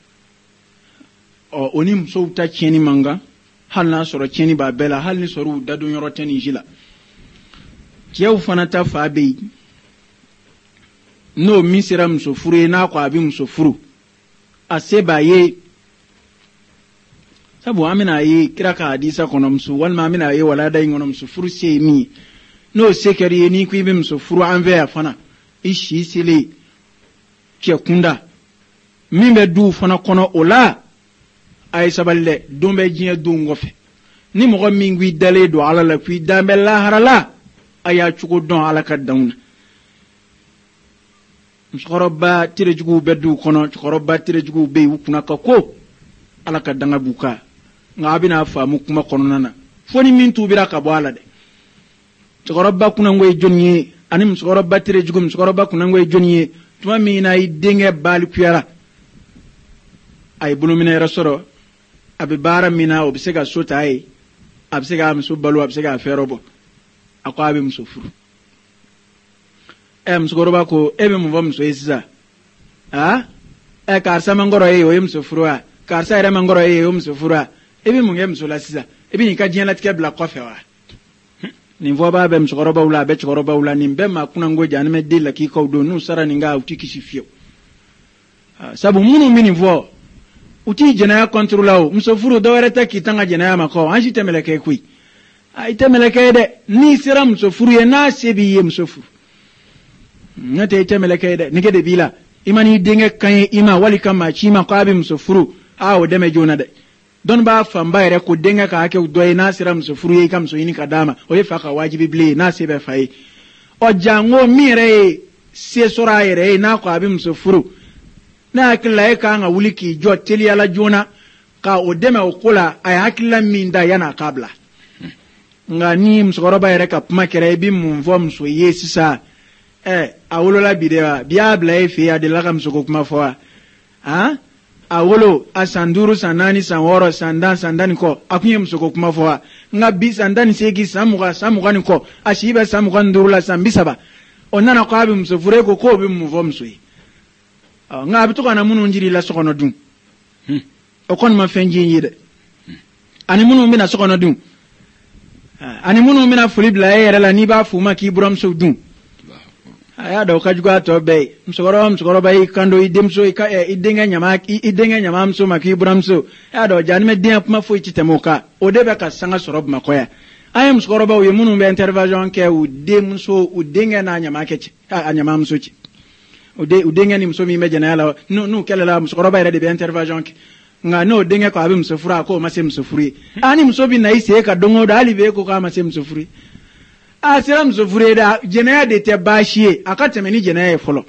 o onim so ta cheni manga hal na soro cheni ba bela hal ni soro dadu yoro tani jila chew fanata fa be no misira mso furu na kwa abi mso furu aseba ye sabu amina ye kira ka hadisa kono msu wal ma amina ye wala dai ngono msu furu se mi no sekeri ni ku ibe msu furu anve afana ishi sile ke kunda mimbe du fana kono ola ay saballe dombe jine du ngofe ni mo mingwi dale do ala la fi dambe la harala aya chugo don ala ka dauna mskoroba tire jugu beddu kono mskoroba tire jugu be wukuna ka ko ala ka danga buka ngabina famu kuma kono nana foni min tubira ka bwala de mskoroba kuna ngoy jonye ani mskoroba tire jugu mskoroba kuna ngoy jonye tuma mina idenge bal kuyara ay bunu mina rasoro abi bara mina obisega sota ay abisega amsu balu abisega ferobo akwa abi msufuru em sugoroba ko ebe mu vom so esiza ha e karsa mangoro e o yem so furua karsa ere mangoro e o mso furua ebe mu yem so la siza ebe ni ka jiala tike bla kofe wa ni voba be msugoroba ula be chugoroba ula ni mbe makuna ngoja ni me dilla ki ko do nu sara ni nga utiki sifio sabu munu mini vo uti jena ya kontrolao mso furu do were ta kitanga jena ya mako anji temeleke kui ai temeleke de ni sira mso furu ye na sebi ye mso furu ngate temeleke de nige de bila imani denge kan ima wali kama chima ko abi msofuru awo deme jona de don ba famba ere ko denge ka ake doy na sira msofuru ye kam so yini kadama o ye faka wajibi ble na sebe fai o jango mire se sora ere na ko abi msofuru na akilla e ka nga wuliki jo teli ala jona ka o deme o kula ay hakilla minda yana kabla ngani msokoroba ere ka puma kere bi mumvo mso ye sisa eh awolo la bidea biabla e fi adela kam soko kuma fo ha awolo asanduru sanani sanworo sandan sandani ko akunye msoko kuma fo nga bi sandani segi samuga samuga ni ko ashiba samuga nduru la sambisaba onana ko abi msofure ko ko bi muvo msoi nga abi to kana munu njiri la sokono dun hmm okon ma fenji yide ani munu mina sokono dun ani munu mina fulibla e yere la ni ba fuma ki buram so dun aya da ka juga to be msogoro msogoro bai kando idemso ika idenga nyama idenga nyama mso maki buramso ya do janime den kuma fo ititemoka odebe ka sanga sorob makoya aya msogoro ba we munu be intervention ke u demso u denga na nyama kechi a nyama mso chi ode udenga ni mso mi meje na yala no no kelela msogoro ba de be intervention ke nga no denga ko abi msofura ko mase msofuri ani mso bi na ise ka dongo dali be ko ka mase msofuri asira msofure da jenaya de te bashie akatemeni jenaya folo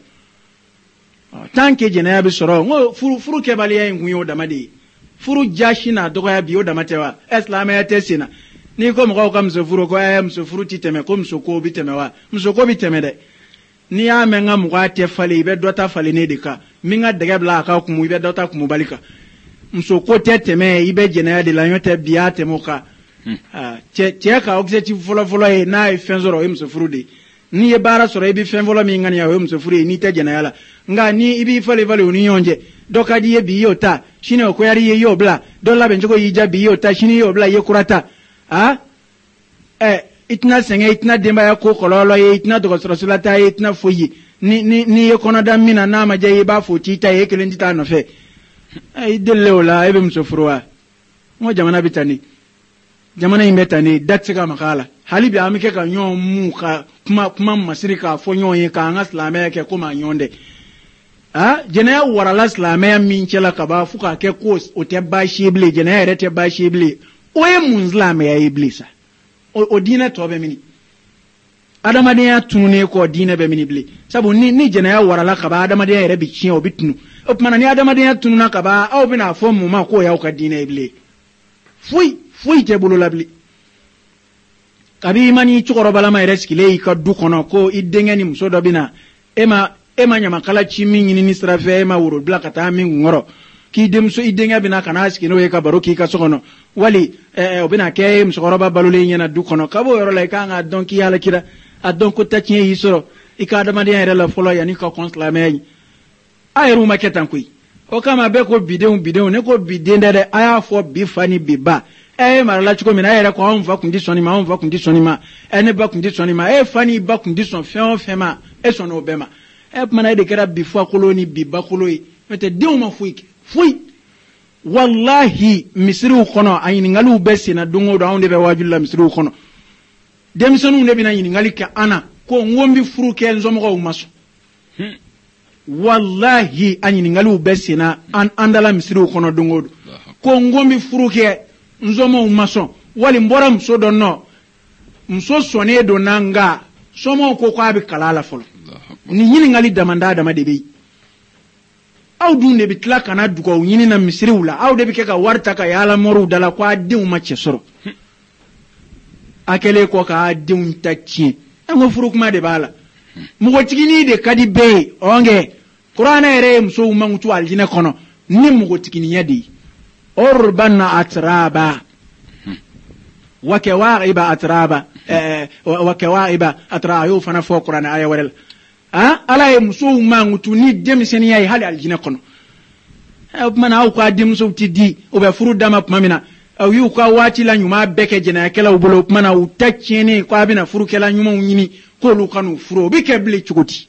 tanke jenaya bi soro ngo furu furu ke bali ya nguyo da made furu jashi na dogo ya biyo da matewa islam ya tesina ni ko mo ko msofuru ko ya msofuru titeme ko msoko bitemewa msoko bitemede ni ya menga mo kwa te fale be dota fale ne deka minga daga bla ka ku mu be dota ku mu balika msoko teteme ibe jenaya de la yote biate moka ah che che ka objective folo folo e na e fenzoro em so frude ni e bara soro e bi fen folo mi ngani ya em so frude ni te jena yala nga ni ibi fale fale oni yonje doka di e bi yota shine ko yari ye yo bla do la benjo ko yija bi yota shine yo bla ye kurata ah eh itna senge itna demba ya ko kololo ye itna to rasulata ye itna foyi ni ni ni kono da mina na ma je ba foti ta ye kelen ta no fe ay delle wala ebe msofruwa mo jamana bitani jamana imbetani datsika makala halibi amike ka nyon mu ka kuma kuma masirika fo nyon ye ka nga islamaya ke kuma nyonde ah jena wara la islamaya min chela ka ba fuka ke ko o te ba shible jena ya te ba shible o ye munzlama ya iblisa o, o dina to be mini adama de ya tunune ko dina be mini bli sabu ni ni jena ya wara la ka ba adama de ya bi chin o bitunu o mana ni adama de ya tununa ka ba au bina fo mu ma ko ya ka dina ibli fui fui te bulu labli kabi mani chukoro bala ma reskile ka du kono ko idengeni muso do bina ema ema nyama kala chimi nyini ni strafe ema wuro bla kata mi ngoro ki demso idenga bina kana skino e ka baro ki ka sokono wali eh obina ke msokoro ba balule nyana du kono kabo yoro la kanga donki yala kira adon ko tachie yisoro ikada ma dia rela folo yani ko konslame ayru maketan kui o kama be ko bideu bideu ne ko bidenda de aya fo bi fani bi ba e marala chiko mina yere ko on va condition ma on va condition ma ene ba condition ma e fani ba condition fe on fe ma e sono obema e mana de kera bi fo koloni bi ba koloi mete de ma fuike fui wallahi misru kono ayini ngalu besina dungo do onde be wajulla misru kono demisonu ne bina yini ngali ka ana ko ngombi furu ke nzomo ko maso hmm. wallahi ayini ngalu besina an andala misru kono dungo do ko ngombi furu ke nzomo maso wali mbora mso donno mso sone do nanga somo ko ko abi kalala folo ni yini ngali damanda dama debe aw dunde bitla kana dugo yini na misri wula aw de bike ka warta ka yala moru dala kwa diu mace soro akele ko ka diu tacci ngo furu kuma de bala mu ko tigini de kadi be onge qur'ana ere mso mangutu aljina kono ni mu ko tigini yadi urbanna atraba wa kawaiba atraba wa kawaiba atrayu fana fo qur'ana aya warel ah ala e muso mangutu ni demiseni yayi hali aljina kono e mana aw ko adim so tiddi o be furu dama mamina aw yu ko wati la nyuma beke jena kala ubulo mana u tacceni ko abina furu kala nyuma nyini ko lu kanu furu bi kebli chugoti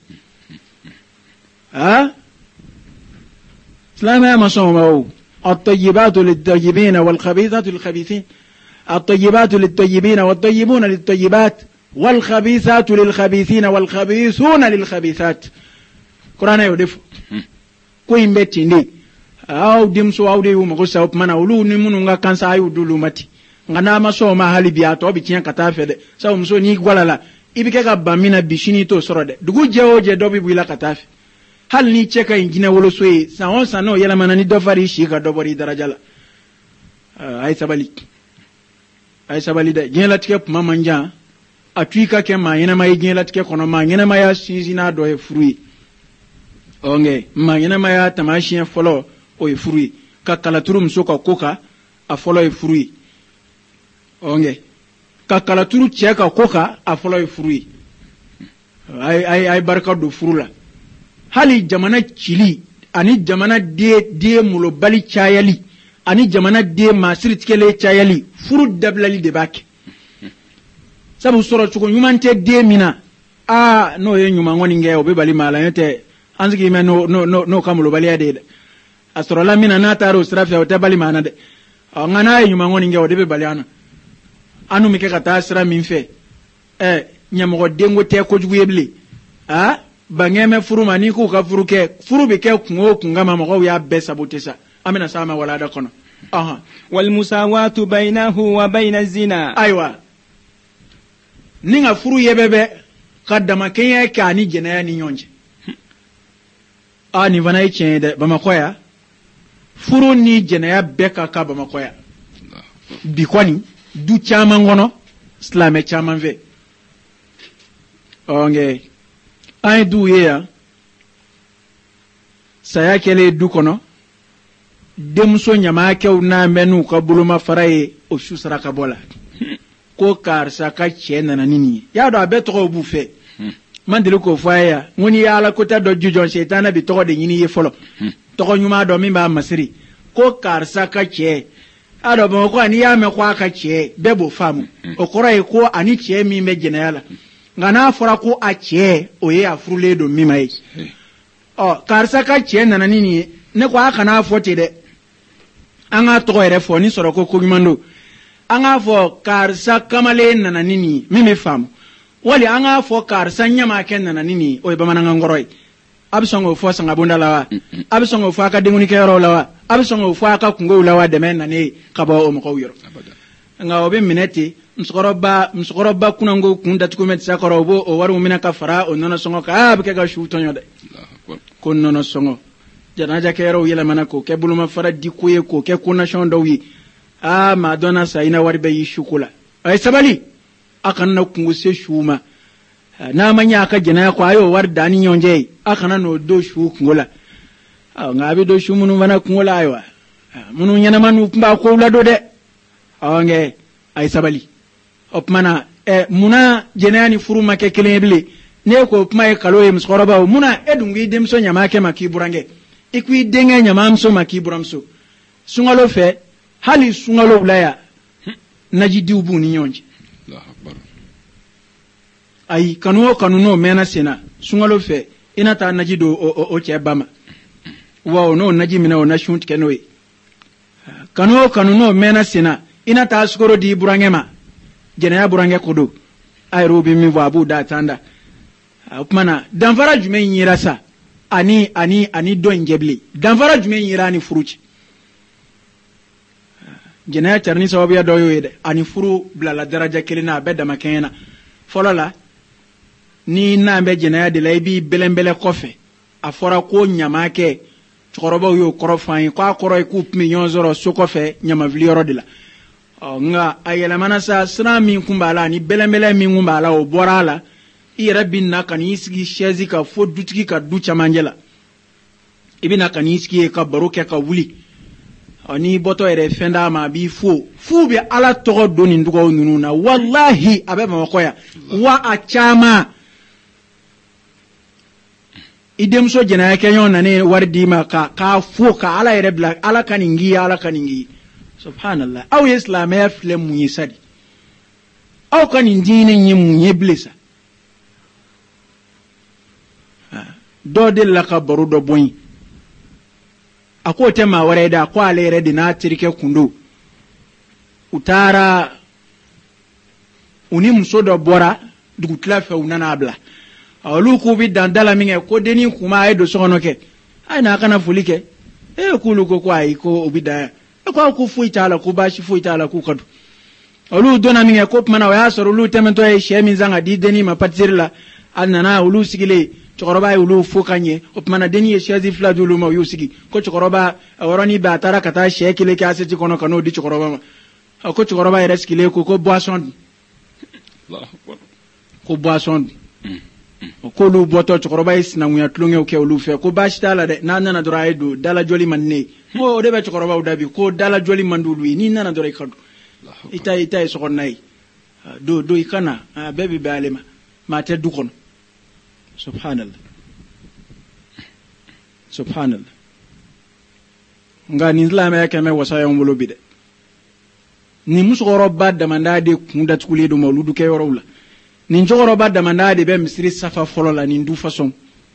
ah salama ma somo الطيبات للطيبين والخبيثات للخبيثين الطيبات للطيبين والطيبون للطيبات والخبيثات للخبيثين والخبيثون للخبيثات قرآن يودف كوين بيتي ني أو دمسو أو ديو مغسا وپمانا ولو نمونو nga kansa ayu dulu mati ngana maso ma hali biato obi tiyan katafede sa umso ni gwalala ibike ka bamina bishini to sorode dugu jewo je dobi buila katafe hal ni cheka ingina wolo soye sa on sa no yala manani dofari shika dobori darajala ay sabali ay sabali da jela tike mama nja atuika ke ma yena ma yela tike kono ma yena ma ya sizina do e fruit onge ma yena ma ya tamashien folo o e fruit ka kala turu msoka koka a folo e fruit onge ka kala turu cheka koka a folo e fruit ay ay ay barka do frula hali jamana chili ani jamana de de mulo bali chayali ani jamana de masiri tikele chayali furu dablali de bak sabu soro chuko nyumante de mina ah no ye nyuma ngoni nge obe bali mala yote anziki me no no no, no kamulo bali ade asoro la mina na taro strafe o te bali mana de ngana ye nyuma ngoni nge obe bali ana anu mike kata asra minfe eh nyamo dengo te ko jugu yebli ah bangeme furu mani ku ka furu ke furu be ke kungo kungama mo ya be sabotesa amina sama wala da kono aha wal musawatu bainahu wa bain az-zina aywa ninga furu yebebe kadama kenya ka ni jena ni nyonje ani vana ichende bamakoya furu ni jena ya beka ka bamakoya bikwani du chama ngono islame chama ve onge ay du ya saya kele du kono demso nyama kew na menu ka buluma faraye o susara ka bola ko kar saka chena na nini ya do abeto ko bufe mandele ko faya ngoni ya la kota do jujon shetana bi to de nyini ye folo to ko nyuma do mi ba masiri ko kar saka che ado ba ko ani ya me kwa ka che bebo famu o koro ko ani che mi me jenela ngana fora ko a che o ye afrule do mi mai o karsa ka che nana nini ne ko aka na fote de anga to ere fo ni soro ko ko mando anga fo karsa kamale nana nini mi me famu wali anga fo karsa nyama ken nana nini o ba mananga ngoroi abisongo fo sanga bunda lawa abisongo fo aka dinguni ke ro lawa abisongo fo aka kungo lawa de men nani kaba o mo ko yoro nga obe mineti msukoroba msukoroba kuna ngo kunda tukumet sakoro bo o waru mina ka fara o nono songo ka abke ga shuto nyode ko nono songo janaja ke ro yela manako ke buluma fara dikuye ko ke kuna shondo wi a madonna sa ina warbe yi shukula ay sabali akan na kungo se shuma na manya aka jina ko ayo war dani nyonje akana no do shu kungola a ngabi do shu munu mana kungola aywa munu nyana manu mba ko la do de awange ay sabali opmana e muna jenani furu make kelebele ne ko opma e kalo e mskoroba muna edungi demso nyama ke makiburange ikwi denge nyama mso makiburamso sungalo fe hali sungalo ulaya najidi ubu ni nyonje Allahu akbar ay kanuo kanuno mena sena sungalo fe inata najido o o, o chebama wa no naji mina o na shunt kenoi kanuo kanuno mena sena inata skoro di burangema jenaya burange kodo ay robi mi wabu da tanda upmana danfara jume nyira sa ani ani ani do ngebli danfara jume nyira ni furuci jenaya charni sababu ya doyo yede ani furu bla la daraja kelina bedda makena folola ni na be jenaya de laibi belembele kofe afora ko nyama ke chokoroba yo korofan ko akoro ku million zero so kofe nyama vlioro de la nga ayela manasa sra min kumbala ni belembele min kumbala o borala ira binna kan yisgi shezi ka fo dutiki ka du chamanjela ibina kan yisgi ka baroke ka wuli ani boto ere fenda ma bi fo fu be ala to do ni ndugo nununa wallahi abe ma koya wa achama idem so jena kenyon na ne wardi ma ka ka fo ka ala ere black ala kaningi ala kaningi subhanallah aw islam ya fle munye sadi aw kaningi ne nyi munye blesa do de la ka baru do boy akote ma ware da kwa lere dina tirike kundo utara uni musodo bora dugutla fe unana abla awlu ku bi dandala minge ko deni kuma ay do sono ke ay na kana fulike e kulu ko kwa iko obida e ko ku fuita ala ku bashi fuita ala ku kadu awlu dona minge ko mana wa soro lu temento e shemi zanga di deni ma patirla annana ulu sigile chokoroba ulu fukanye opmana deni e shezi fladulu ma yusigi ko chokoroba warani ba tara kata shekile ke aseti kono kano di chokoroba ma ko chokoroba e reskile ko ko boisson Allahu akbar ko boisson ko lu boto chokoroba isna nguya tlunge ke ulu fe ko bashitala de nana na dora edu dala joli manne mo de be chokoroba udabi ko dala joli mandulu ni nana dora ikadu ita ita so konnai do do ikana bebi balema ma te du kono subhanallah subhanallah nga ni islam ya kame wasa yon bolo bide ni musoro badda mandade kunda tukuli do mawludu ke yorowla ni njoro badda mandade be misri safa folola ni ndu façon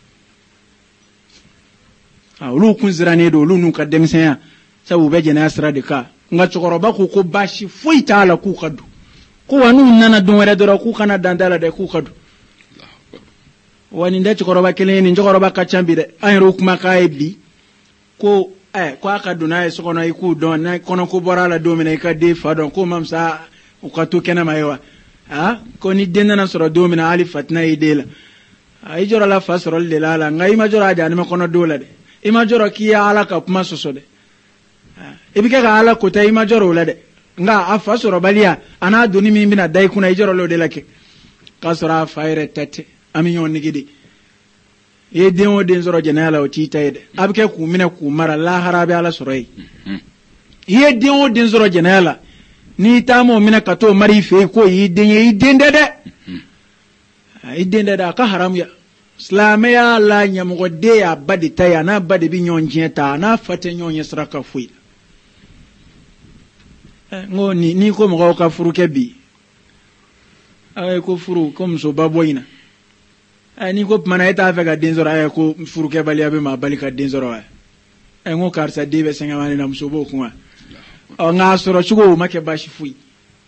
ah lu kunzirane do lu nu ka demsenya sabu be jena asra de ka nga chokoro ba ku ko bashi fuita ala ku kadu ko wanu nana don were do ku kana dandala de ku kadu wani nda chokoroba kele ni njokoroba kachambi de ay ro kuma kay bi ko eh ko aka duna e sokono ay ku don na kono ko borala do mena ka de fa don ko mamsa o ka to kena mayewa ha ko ni denna na soro do mena ali fatna idela ay jora la fasoro le la la ngai ma jora ja ni ma kono dola de e ma jora ki ala ka kuma soso de e bi ka ala ko tay ma jora la de nga afa soro balia ana doni mi bina dai kuna ijoro lo de la ke kasora fayre tete ami yon nigidi e den o den zoro jenala o tita ede abke ku mina ku mara la harabe ala soroi e den o den zoro jenala ni tamo mina kato mari fe ko yi den yi den dede e den dede ka haram ya islame ya la nyamo de ya badi taya na badi bi nyon jenta na fate nyon yesra ka fui ngo ni ni ko mo ka furu ke bi ay ko furu comme so baboyina ay ni ko mana eta fe ga denzoro ay ko furu ke bali abe ma bali ka denzoro ay ngo karsa debe senga mani na msobo kuma o nga soro chugo make bashi fui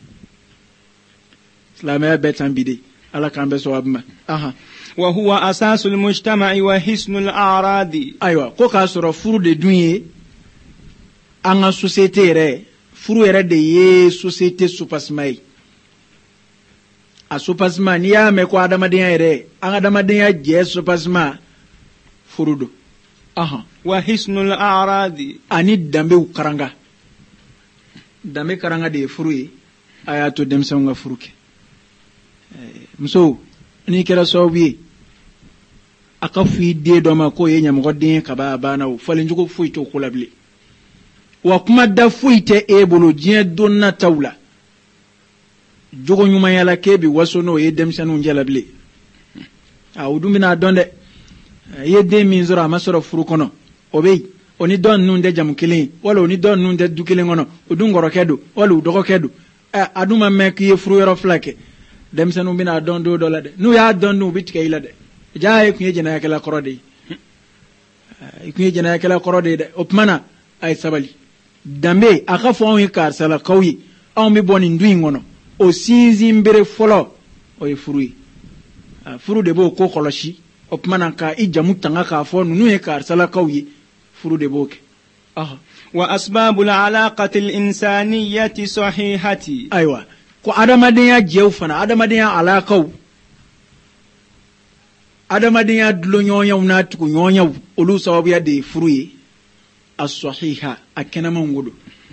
islamaya betan bide ala kambe so abma aha wa huwa asasul mujtama'i wa hisnul a'radi aywa ko ka soro furu de dunye anga société re furu ere de ye société supasmai a supasma ni ya me ko adamaden ere anga adamaden ya je supasma furu do aha wa hisnul a'radi ani dambe karanga dambe karanga de furu yi ayato demsa nga furuke mso ni kera sobi aka fi de do ma ko yenya mo den ka ba bana o falen jugo fu to kulabli wa kuma da fu ite e bolo jien donna tawla jogo nyuma yala kebi waso no ye demsa no njalabli a udumina donde ye de min zora masoro furu kono obey oni don nun de jam kilin wala oni don nun de du kilin ngono odun goro kedu wala udogo kedu aduma mek ye furu yoro flake dem sanu bina don do dola de nu ya don nu bitike ila de jaaye ku yejena yakala korode ku yejena yakala korode de opmana ay sabali dambe aka fo on kar sala kawi on mi boni ndu ngono o sinzi mbere folo o e furu furu de bo ko koloshi opmana ka ijamu tanga ka fo nu e kar sala kawi furu de boke aha wa asbabul alaqati al insaniyati sahihati aywa ko adamadin ya jew fana adamadin ya alaqaw adamadin ya dulo nyonya na tuku nyonya olu sababu ya de furu yi as-sahiha akena mangudo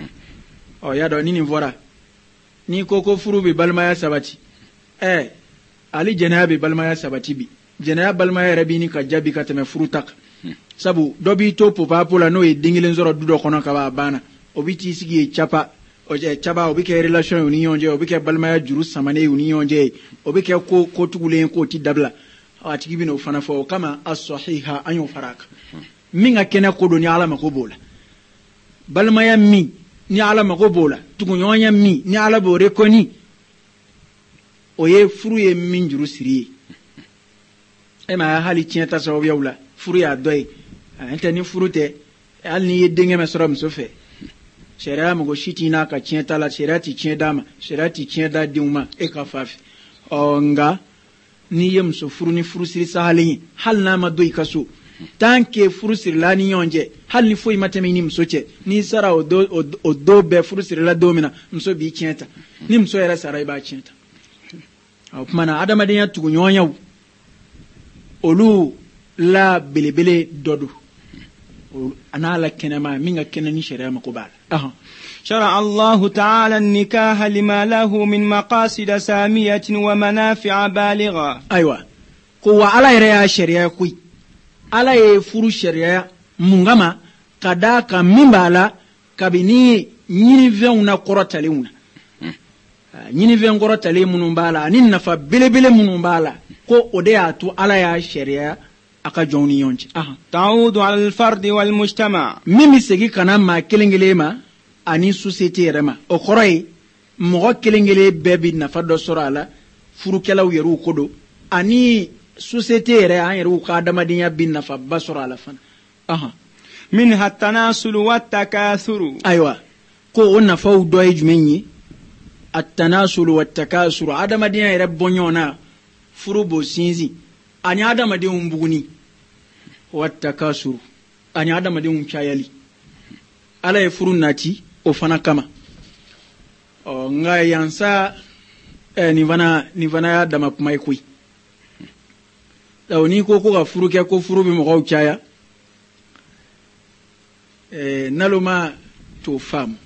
o ya do nini vora ni koko furu be balma ya sabati eh ali janabi balma ya sabati bi janaya balma ya rabini ka jabi ka teme furu tak sabu dobi to popa pola no e dingile zoro dudo kono ka ba bana obiti sigi chapa o je chaba obi ke relation union je obi ke balma ya juru samane union je obi ke ko ko tugule ko ti dabla ati gibi no fana fo kama as-sahiha anyo faraka minga kena ko do ni ala mako bola balma ya mi ni ala mako bola tugu nyonya mi ni ala bo rekoni oye furu ye min juru siri e ma hali tienta so yawla furu ya doy ante ni furu te al ni yedenge me sorom so fe shera mo go shiti na ka tienta la shera ti tienda ma shera ti tienda diuma e ka fafi onga ni yem so furu ni furu siri sahalin hal na ma doy kaso tanke furu siri la ni yonje hal ni foi mateme ni msoche ni sara o do o do be furu siri la domina mso bi tienta ni mso era sara ba tienta au mana adama de ya tugu nyonya olu la belebele dodu ana la kenema minga kenani sharia makubala aha شرع الله تعالى النكاح لما له من مقاصد سامية ومنافع بالغة ايوه كو على يريا شريعه كوي على يفرو شريعه mungama kadaka mimbala kabini nyini veuna korotaleuna nyini ven korotale munumbala ni nafa belebele munumbala ko ode atu ala ya sharia aka joni yonche aha ta'udu ala al-fard wal mujtama mimi segi kana ma kelengelema ani société rema o koroy mo kelengele bebi nafa do sorala furukelaw yeru kodo ani société re an yeru ka damadinya bin nafa basorala fan aha minha at-tanasul wat-takathur aywa ko onna faw doy jumenyi at-tanasul wat-takathur adamadinya yere bonyona furubo sinzi ani adamadinya umbuguni wat-takasur ani adamadinya umchayali ala e furu nati o fana kama o nga yansa eh, ni vana ni vana ya dama kuma ikui dawo ni ko ko ga furu ke ko furu bi mo ko chaya eh naluma to fam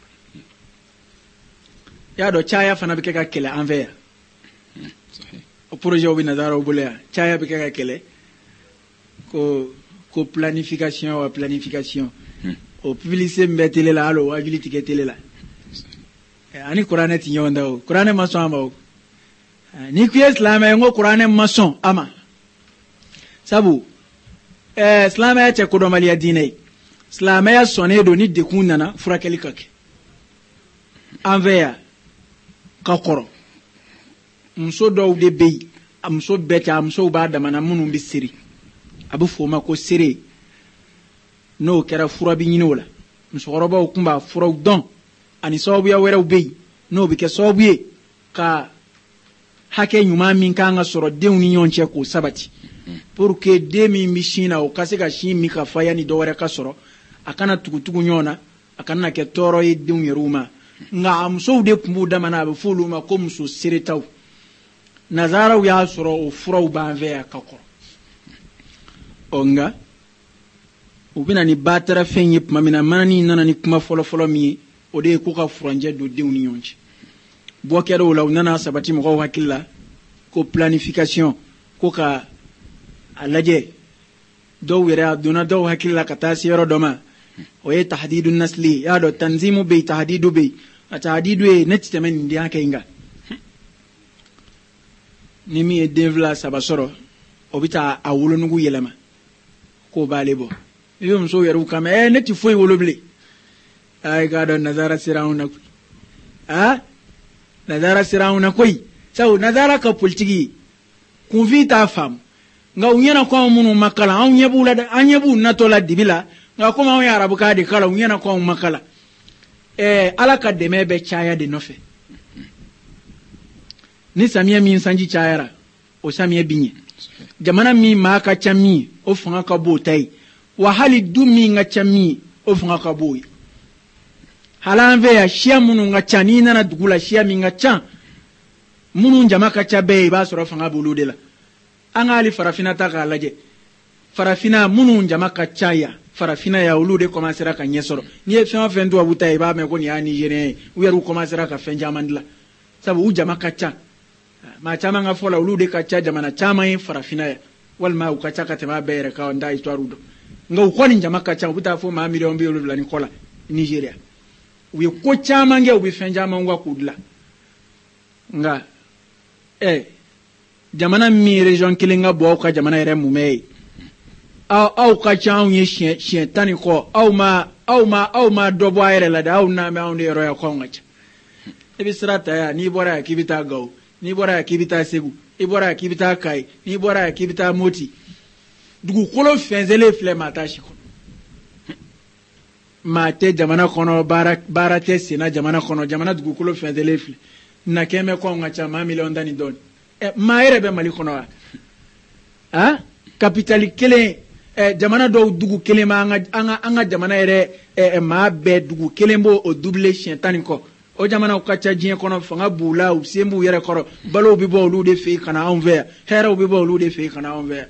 ya do chaya fana bi ke ka kele envers o projet obi nazaro bulea chaya bi ke ka kele ko ko planification wa planification o publicité mbetele la alo wajuli tiketele la ani qur'ane ti nyonda o qur'ane mason ama o ni ku islam e ngo qur'ane mason ama sabu eh islam e che ko do mali adine islam e sonne do ni de kunana furakeli kake an fɛ yan ka kɔrɔ muso dɔw de bɛ yen a muso bɛɛ tɛ a musow b'a damana minnu bɛ siri a bɛ fɔ o ma ko seere n'o kɛra fura bɛ ɲini o la musokɔrɔbaw tun b'a furaw dɔn ani sababuya wɛrɛw bɛ yen n'o bɛ kɛ sababu ye ka hakɛ ɲuman min kan ka sɔrɔ denw ni ɲɔgɔn cɛ k'o sabati pour que den min bɛ sin na o ka se ka sin min ka fa yanni dɔwɛrɛ ka sɔrɔ a kana tugutugu ɲɔgɔn na a kana kɛ tɔɔrɔ ye denw yɛrɛw ma nka a musow de tun b'u damana a bɛ fɔ olu ma ko muso seretaw nazaraw y'a sɔrɔ o furaw b'an fɛ yan ka kɔrɔ ɔ nka u bɛna ni baatara fɛn ye tuma min na manani nana ni kuma fɔlɔfɔlɔ min ye o de ye ko ka furanjɛ don denw ni ɲɔgɔn cɛ bɔ kɛra o la u nana sabati mɔgɔw hakili la ko planification ko ka a lajɛ dɔw yɛrɛ a donna dɔw hakili la ka taa se yɔrɔ dɔ ma o ye tahdidu nasli y'a dɔn tanzimu bɛ yen tahdidu bɛ yen a tahdidu ye ne tɛ tɛmɛ nin den hakɛ in kan ni min ye den fila saba sɔrɔ o bɛ taa a wolonugu yɛlɛma k'o b'ale bɔ i bɛ musow yɛrɛ kan mɛ ɛ ne tɛ foyi wolo bilen a ye k'a dɔn nazara sera anw na koyi ah nazara sera anw na koyi sabu nazara ka politiki kunfin t'a faamu nka u ɲɛna ko anw minnu ma kalan anw ɲɛ b'u la dɛ an ɲɛ b'u natɔ la dibi la nka komi anw ye arabukan de kalan u ɲɛna ko anw ma kalan ɛɛ ala ka dɛmɛ bɛ caya de nɔfɛ ni samiyɛ min sanji cayara o samiyɛ bi ɲɛ jamana min maa ka ca min ye o fanga ka bon o ta ye wa hali du min ka ca min ye o fanga ka bon o ye hali an fɛ yan siya minnu ka ca n'i nana dugu la siya min ka ca minnu jama ka ca bɛɛ ye i b'a sɔrɔ fanga b'olu de la an ka hali farafinna ta k'a lajɛ farafinna minnu jama ka ca yan farafinna yan olu de commencera ka ɲɛ sɔrɔ n'i ye fɛn o fɛn tubabu ta ye i b'a mɛn ko nin y'a nigérien ye u yɛrɛ commencera ka fɛn caman dilan sabu u jama ka ca maa caman ka fɔ la olu de ka ca jamana caman ye farafinna yan walima u ka ca ka tɛmɛ a bɛɛ yɛrɛ kan n t'a histoire dɔn nka u kɔni jama ka ca u bɛ taa fɔ maa miliyɔn bi wolonwula ni kɔ la nigéria u ye ko caman kɛ u bɛ fɛn caman ka k'u dilan nka ɛ jamana min région kelen ka bɔ aw ka jamana yɛrɛ mumɛ ye aw aw ka ca anw ye siɲɛ siɲɛ tan ni kɔ aw ma aw ma aw ma dɔ bɔ a yɛrɛ la dɛ aw n'a mɛ anw de yɔrɔ yan ko anw ka ca i bɛ sira ta yan n'i bɔra yan k'i bɛ taa Gawo n'i bɔra yan k'i bɛ taa Segu i bɔra yan k'i bɛ taa Kayi n'i bɔra yan k'i bɛ taa Moti dugukolo fɛnsɛnlen filɛ maa t'a si kɔnɔ maa tɛ jamana kɔnɔ baara baara tɛ senna jamana kɔnɔ jamana dugukolo fɛnsɛnlen filɛ na kɛmɛ ko anw ka ca maa miliyɔn tan ni dɔɔni ɛ maa yɛrɛ bɛ Mali kɔnɔ wa ah capitale kelen ɛ jamana dɔw dugu kelen ma an ka an ka an ka jamana yɛrɛ ɛ maa bɛɛ dugu kelen b'o o double siɲɛ tan ni kɔ o jamanaw ka ca diɲɛ kɔnɔ fanga b'u la u sen b'u yɛrɛ kɔrɔ balow bɛ bɔ olu de fɛ yen ka na anw fɛ yan hɛrɛw bɛ bɔ olu de fɛ yen ka na anw fɛ yan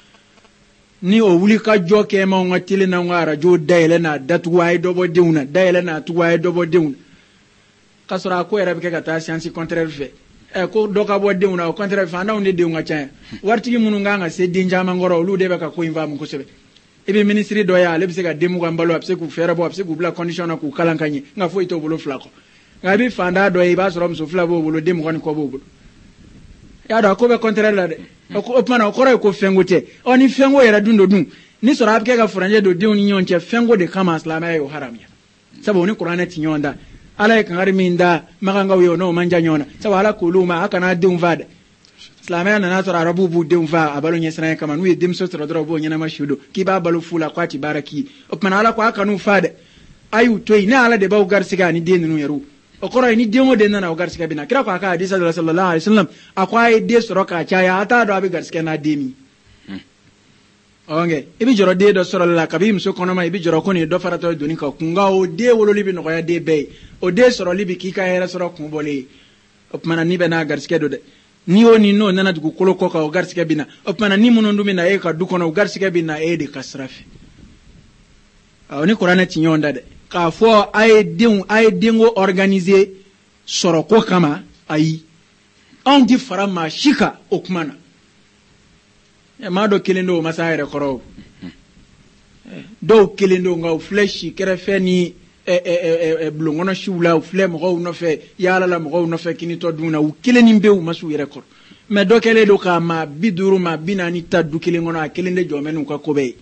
ni o wuli ka jɔ kɛ ma anw ka tele n'anw ka arajo dayɛlɛ n'a datugu a ye dɔ bɔ denw na dayɛlɛ n'a tugu a ye dɔ bɔ denw na k'a sɔrɔ a ko yɛrɛ bɛ kɛ ka taa science contraire fɛ ɛ ko dɔ ka bɔ denw na o contraire fɛ anw de denw ka ca yan waritigi minnu kan ka se den caman kɔrɔ olu de bɛ ka ko in faamu kosɛbɛ i bɛ minisiri dɔ ye ale bɛ se ka den mugan balo a bɛ se k'u fɛɛrɛ bɔ a bɛ se k'u bila condition na k'u kalan ka ɲɛ nka foyi t'o bolo fila kɔ nka i bɛ fanda dɔ ye i b'a sɔrɔ muso fila b'o bolo den mugan ni kɔ b'o bolo i y'a dɔn a ko bɛ contraire la dɛ o tuma na o kɔrɔ ye ko fɛnko tɛ ɔ ni fɛnko yɛrɛ dun do dun ni sɔrɔ a bɛ kɛ ka furancɛ don denw ni ɲɔgɔn cɛ fɛnko de kama silamɛya ye o haramuya sabu o ni kuranɛ ti ɲɔgɔn da ala ye kangari min da magankaw ye o n'o man ja ɲɔgɔn na sabu ala k'olu ma a kana denw faa dɛ silamɛya nana sɔrɔ arabuw b'u denw faa a balo ɲɛsiranɲɛ kama n'u ye denmuso sɔrɔ dɔrɔn u b'o ɲɛnama su don k'i b'a balo fu la k'a ti baara k'i ye o tuma na ala ko a kan'u faa dɛ a y'u to yen ne ala de b'aw garisɛgɛ ani den ninnu yɛrɛ o kɔrɔ ye ni den o den nana o garisɛgɛ bɛ na kira ko a ka hadisa dɔ la sallallahu alaihi wasallam a ko a ye den sɔrɔ k'a caya a t'a dɔn a bɛ garisɛgɛ n'a den min ɔnkɛ i bɛ jɔrɔ den dɔ sɔrɔli la kabi muso kɔnɔma i bɛ jɔrɔ ko nin ye dɔ faratɔ doni kan kun nka o den wololi bɛ nɔgɔya den bɛɛ ye o den sɔrɔli bɛ k'i ka hɛrɛ sɔrɔ kun bɔlen ye o tuma na ni bɛ n'a garisɛgɛ don dɛ ni o ni n'o nana dugukolo kɔ kan o garisɛgɛ bɛ na o tuma na ni minnu dun bɛ na e ka du kɔnɔ o garisɛgɛ bɛ na e de ka sira fɛ ɔ ni kuranɛ ti ɲɔgɔn da dɛ k'a fɔ a ye denw a ye denko organiser sɔrɔ ko kama ayi anw ti fara maa si kan o kuma na maa dɔ kelen don o ma se a yɛrɛ kɔrɔ o dɔw kelen don nka u filɛ si kɛrɛfɛ ni bulonkɔnɔ siw la u filɛ mɔgɔw nɔfɛ yaala la mɔgɔw nɔfɛ kinitɔ dun na u kelen ni bɛ u ma s'u yɛrɛ kɔrɔ mɛ dɔ kɛlen don ka maa bi duuru maa bi naani ta du kelen kɔnɔ a kelen de jɔmɛ n'u ka ko bɛɛ ye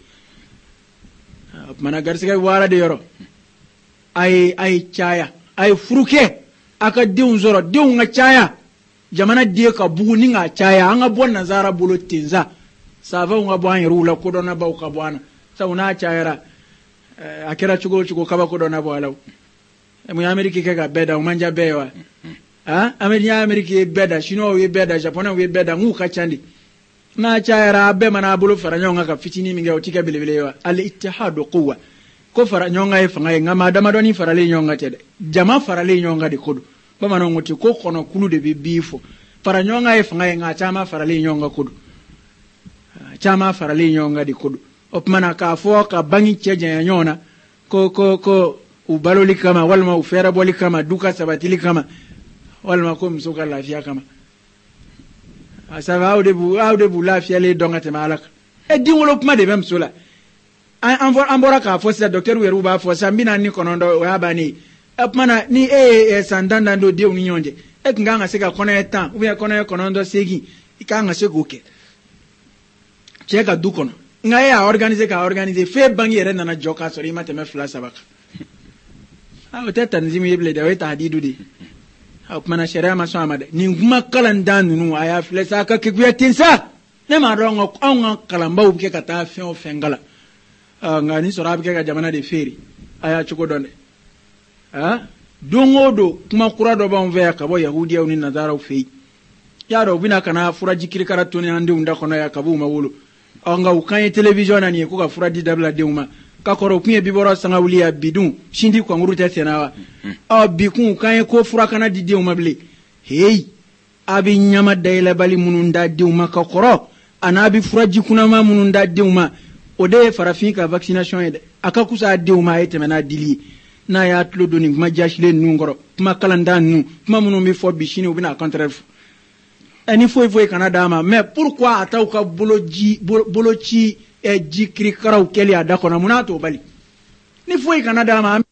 o tumana garisɛgɛ waara de yɔrɔ a ye a ye caya a ye furu kɛ aka denw sɔrɔ denw ka caya jamana den ka bugu ni ka caya an ka bɔ nanzara bolo tenza safaw ka bɔ an yɛrɛw la kodɔnnabaw ka bɔ an na sabu n'a cayara a kɛra cogo o cogo kaba kodɔnna bɔ a la mun ye Ameriki kɛ ka bɛɛ da o man diya bɛɛ ye wa ah Ameriki ye Ameriki ye bɛɛ da Chinois ye bɛɛ da Japonais ye bɛɛ da nk'u ka ca de n'a cayara a bɛɛ mana a bolo fara ɲɔgɔn kan ka fitinin min kɛ o ti kɛ belebele ye wa al-ittihadu quwwa ko fara ɲɔgɔn kan ye fanga ye nka maa damadɔni faralen ɲɔgɔn kan tɛ dɛ jama faralen ɲɔgɔn kan de ko don bamananw ko ten ko kɔnɔkulu de bɛ bin fɔ fara ɲɔgɔn kan ye fanga ye nka a caman faralen ɲɔgɔn kan ko don caman faralen ɲɔgɔn kan de ko don o tuma na k'a fɔ ka bangi cɛ janya ɲɔgɔn na ko ko ko u baloli kama walima u fɛɛrɛbɔli kama du ka sabatili kama walima ko muso ka lafiya kama a sabu aw de b'u aw de b'u lafiyalen dɔn ka tɛmɛ Ala kan e den wolo kuma de bɛ muso la an bɔra k'a fɔ sisan docteur yɛrɛ b'a fɔ san bi naani ni kɔnɔntɔn o y'a bannen ye o tuma na ni e ye san tan dan don denw ni ɲɔgɔn cɛ e tun kan ka se ka kɔnɔɲɛ tan ou bien kɔnɔɲɛ kɔnɔntɔn seegin i kan ka se k'o kɛ cɛ ka du kɔnɔ nka e y'a organiser k'a organiser f'e bange yɛrɛ nana jɔ k'a sɔrɔ i ma tɛmɛ fila saba kan o tɛ tanzimu ye bilen dɛ o ye tahadidu de ye o tuma na sariya ma sɔn a ma dɛ nin kuma kalandan ninnu a y'a filɛ sa a ka kekuya ten sa ne m'a dɔn anw ka kalanbaw bɛ kɛ ka taa fɛn o fɛn kalan nka nin sɔrɔ a bɛ kɛ ka jamana de feere a y'a cogo dɔn dɛ ah don o don kuma kura dɔ b'anw fɛ yan ka bɔ yahudiyaw ni nazaraw fɛ yen y'a dɔn u bɛna ka na furaji kirikara toni an denw da kɔnɔ yan ka b'u ma wolo nka u kan ye télévision na nin ye ko ka furaji dabila denw ma ka kɔrɔ u kun ye bibɔrɔ sangawuli ya bidun sindi kɔnkuru tɛ senna wa ɔ bi kun u kan ye ko fura kana di denw ma bilen heyi a bɛ ɲama dayɛlɛbali minnu da denw ma ka kɔrɔ a n'a bɛ furaji kunnama minnu da denw ma o de ye farafin ka vaccination ye dɛ a ka kusa a denw ma a ye tɛmɛ n'a dili ye n'a y'a tulo don nin kuma jasilen ninnu kɔrɔ kuma kalandan ninnu kuma minnu bɛ fɔ bi sini u bɛna a contraire fɔ ɛ ni foyi foyi kana d'a ma mais pourquoi a t'aw ka boloci boloci ji kirikaraw kɛli a da kɔnɔ mun n'a t'o bali ni foyi kana d'a ma